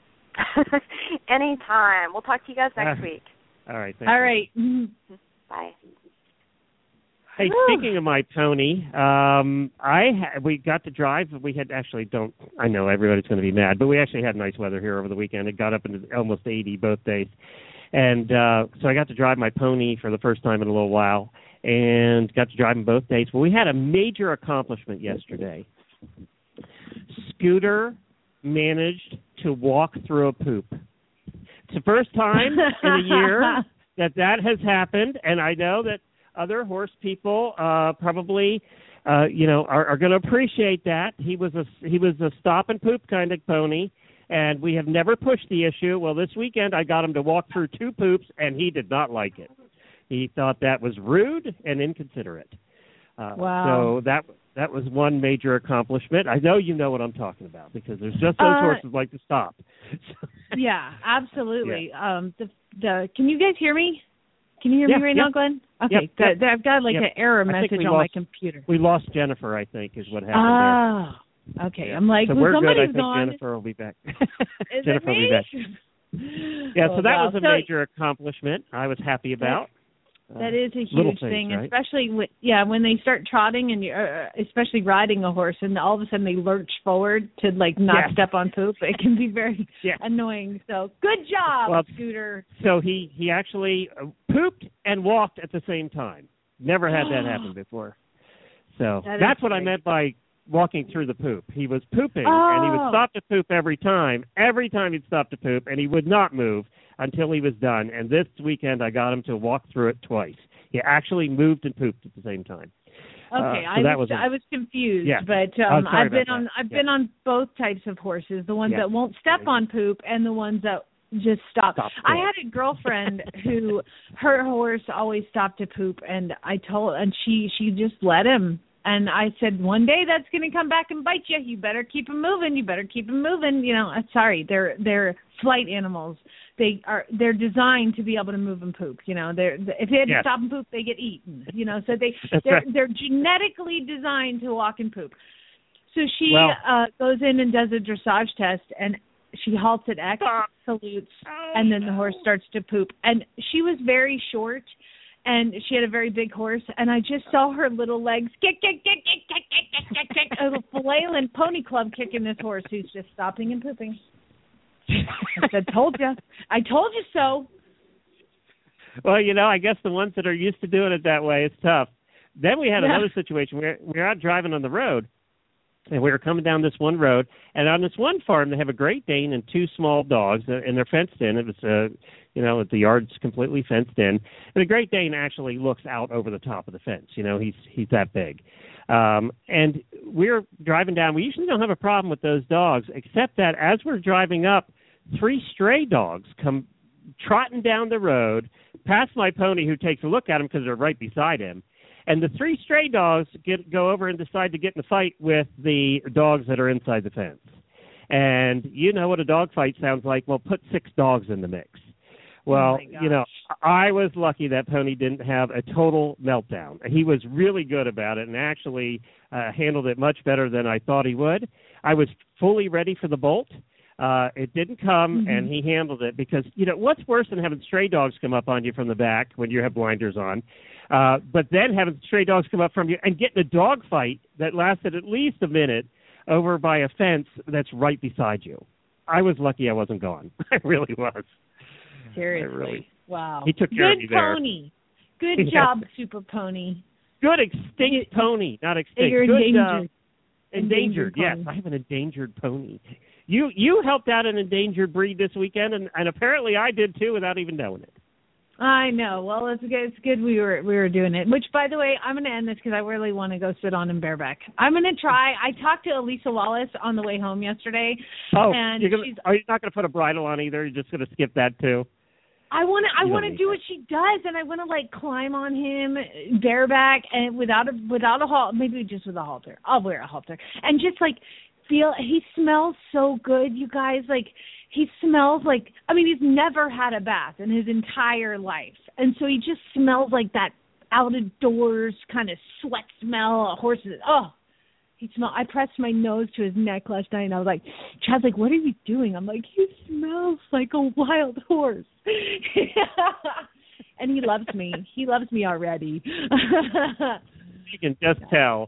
S13: Anytime. We'll talk to you guys next week.
S1: All right.
S3: All right.
S13: Bye.
S1: Hey, speaking of my pony, we got to drive. We had I know everybody's going to be mad, but we actually had nice weather here over the weekend. It got up into almost 80 both days. And so I got to drive my pony for the first time in a little while and got to drive him both days. Well, we had a major accomplishment yesterday. Scooter managed to walk through a poop. It's the first time in a year that has happened, and I know that other horse people probably, are going to appreciate that. He was a stop and poop kind of pony, and we have never pushed the issue. Well, this weekend I got him to walk through 2 poops, and he did not like it. He thought that was rude and inconsiderate.
S3: Wow.
S1: So that was one major accomplishment. I know you know what I'm talking about because there's just those horses like to stop.
S3: Yeah, absolutely. Yeah. Can you guys hear me? Can you hear me right now, Glenn? Okay, good. I've got an error message on my computer.
S1: We lost Jennifer, I think, is what happened
S3: there. Okay. I'm like,
S1: so we're good. I think
S3: gone.
S1: Jennifer will be back.
S3: Jennifer will be back.
S1: Yeah, so that was a major accomplishment I was happy about.
S3: That is a huge thing, right? Especially when they start trotting and you're, especially riding a horse, and all of a sudden they lurch forward to not step on poop. It can be very annoying. So good job, Scooter.
S1: So he actually pooped and walked at the same time. Never had that happen before. So that's what I meant by walking through the poop. He was pooping, and he would stop to poop every time. Every time he'd stop to poop, and he would not move until he was done. And this weekend I got him to walk through it twice. He actually moved and pooped at the same time.
S3: Okay, I was confused, but I've been on both types of horses, the ones that won't step on poop and the ones that just stop. I had a girlfriend who her horse always stopped to poop, and she just let him. And I said, one day that's going to come back and bite you. You better keep him moving. You better keep him moving. You know, sorry, they're flight animals. They're designed to be able to move and poop. You know, if they had to stop and poop, they get eaten. You know, so they're genetically designed to walk and poop. So she goes in and does a dressage test, and she halts at X, salutes, and then the horse starts to poop. And she was very short. And she had a very big horse, and I just saw her little legs kick, a flailing pony club kicking this horse who's just stopping and pooping. I said, told you so.
S1: Well, you know, I guess the ones that are used to doing it that way, it's tough. Then we had another situation where we were out driving on the road, and we were coming down this one road, and on this one farm, they have a Great Dane and 2 small dogs, and they're fenced in. It was the yard's completely fenced in. And the Great Dane actually looks out over the top of the fence. You know, he's that big. And we're driving down. We usually don't have a problem with those dogs, except that as we're driving up, 3 stray dogs come trotting down the road past my pony, who takes a look at them because they're right beside him. And the 3 stray dogs go over and decide to get in a fight with the dogs that are inside the fence. And you know what a dog fight sounds like. Well, put 6 dogs in the mix. Well, you know, I was lucky that pony didn't have a total meltdown. He was really good about it and actually handled it much better than I thought he would. I was fully ready for the bolt. It didn't come, and he handled it because, you know, what's worse than having stray dogs come up on you from the back when you have blinders on, but then having stray dogs come up from you and getting a dog fight that lasted at least a minute over by a fence that's right beside you. I was lucky I wasn't gone. I really was.
S3: Seriously.
S5: Wow.
S1: He took care of me there.
S3: Good pony. Good job, Super Pony.
S1: Good extinct pony, not extinct.
S3: You're
S1: good,
S3: endangered.
S1: Yes, I have an endangered pony. You helped out an endangered breed this weekend, and apparently I did too without even knowing it.
S3: I know. Well, it's good we were doing it.Ch, by the way, I'm going to end this because I really want to go sit on and bareback. I'm going to try. I talked to Elisa Wallace on the way home yesterday.
S1: Oh,
S3: and
S1: are you not going to put a bridle on either? You're just going to skip that too?
S3: I want to do what she does, and I want to like climb on him bareback and without a halter, maybe just with a halter. I'll wear a halter and just like feel. He smells so good, you guys. Like he smells like, I mean, he's never had a bath in his entire life, and so he just smells like that out of doors kind of sweat smell. Horses. I pressed my nose to his neck last night, and I was like, Chad's like, what are you doing? I'm like, he smells like a wild horse. And he loves me. He loves me already.
S1: You can just tell.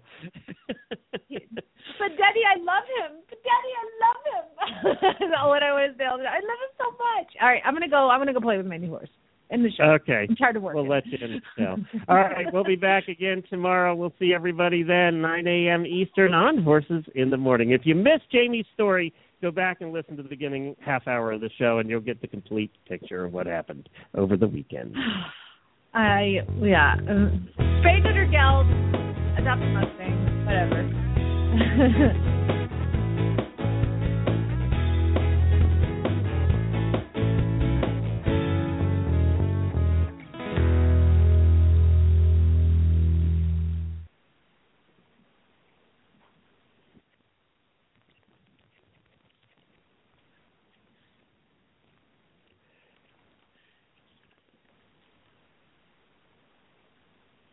S3: But Daddy, I love him. That's what I always say. I love him so much. All right, I'm gonna go play with my new horse. In the show.
S1: Okay.
S3: I'm tired of working.
S1: We'll let you know. All right. We'll be back again tomorrow. We'll see everybody then, 9 a.m. Eastern on Horses in the Morning. If you missed Jamie's story, go back and listen to the beginning half hour of the show, and you'll get the complete picture of what happened over the weekend.
S3: Spay neuter gals, adopt a Mustang, whatever.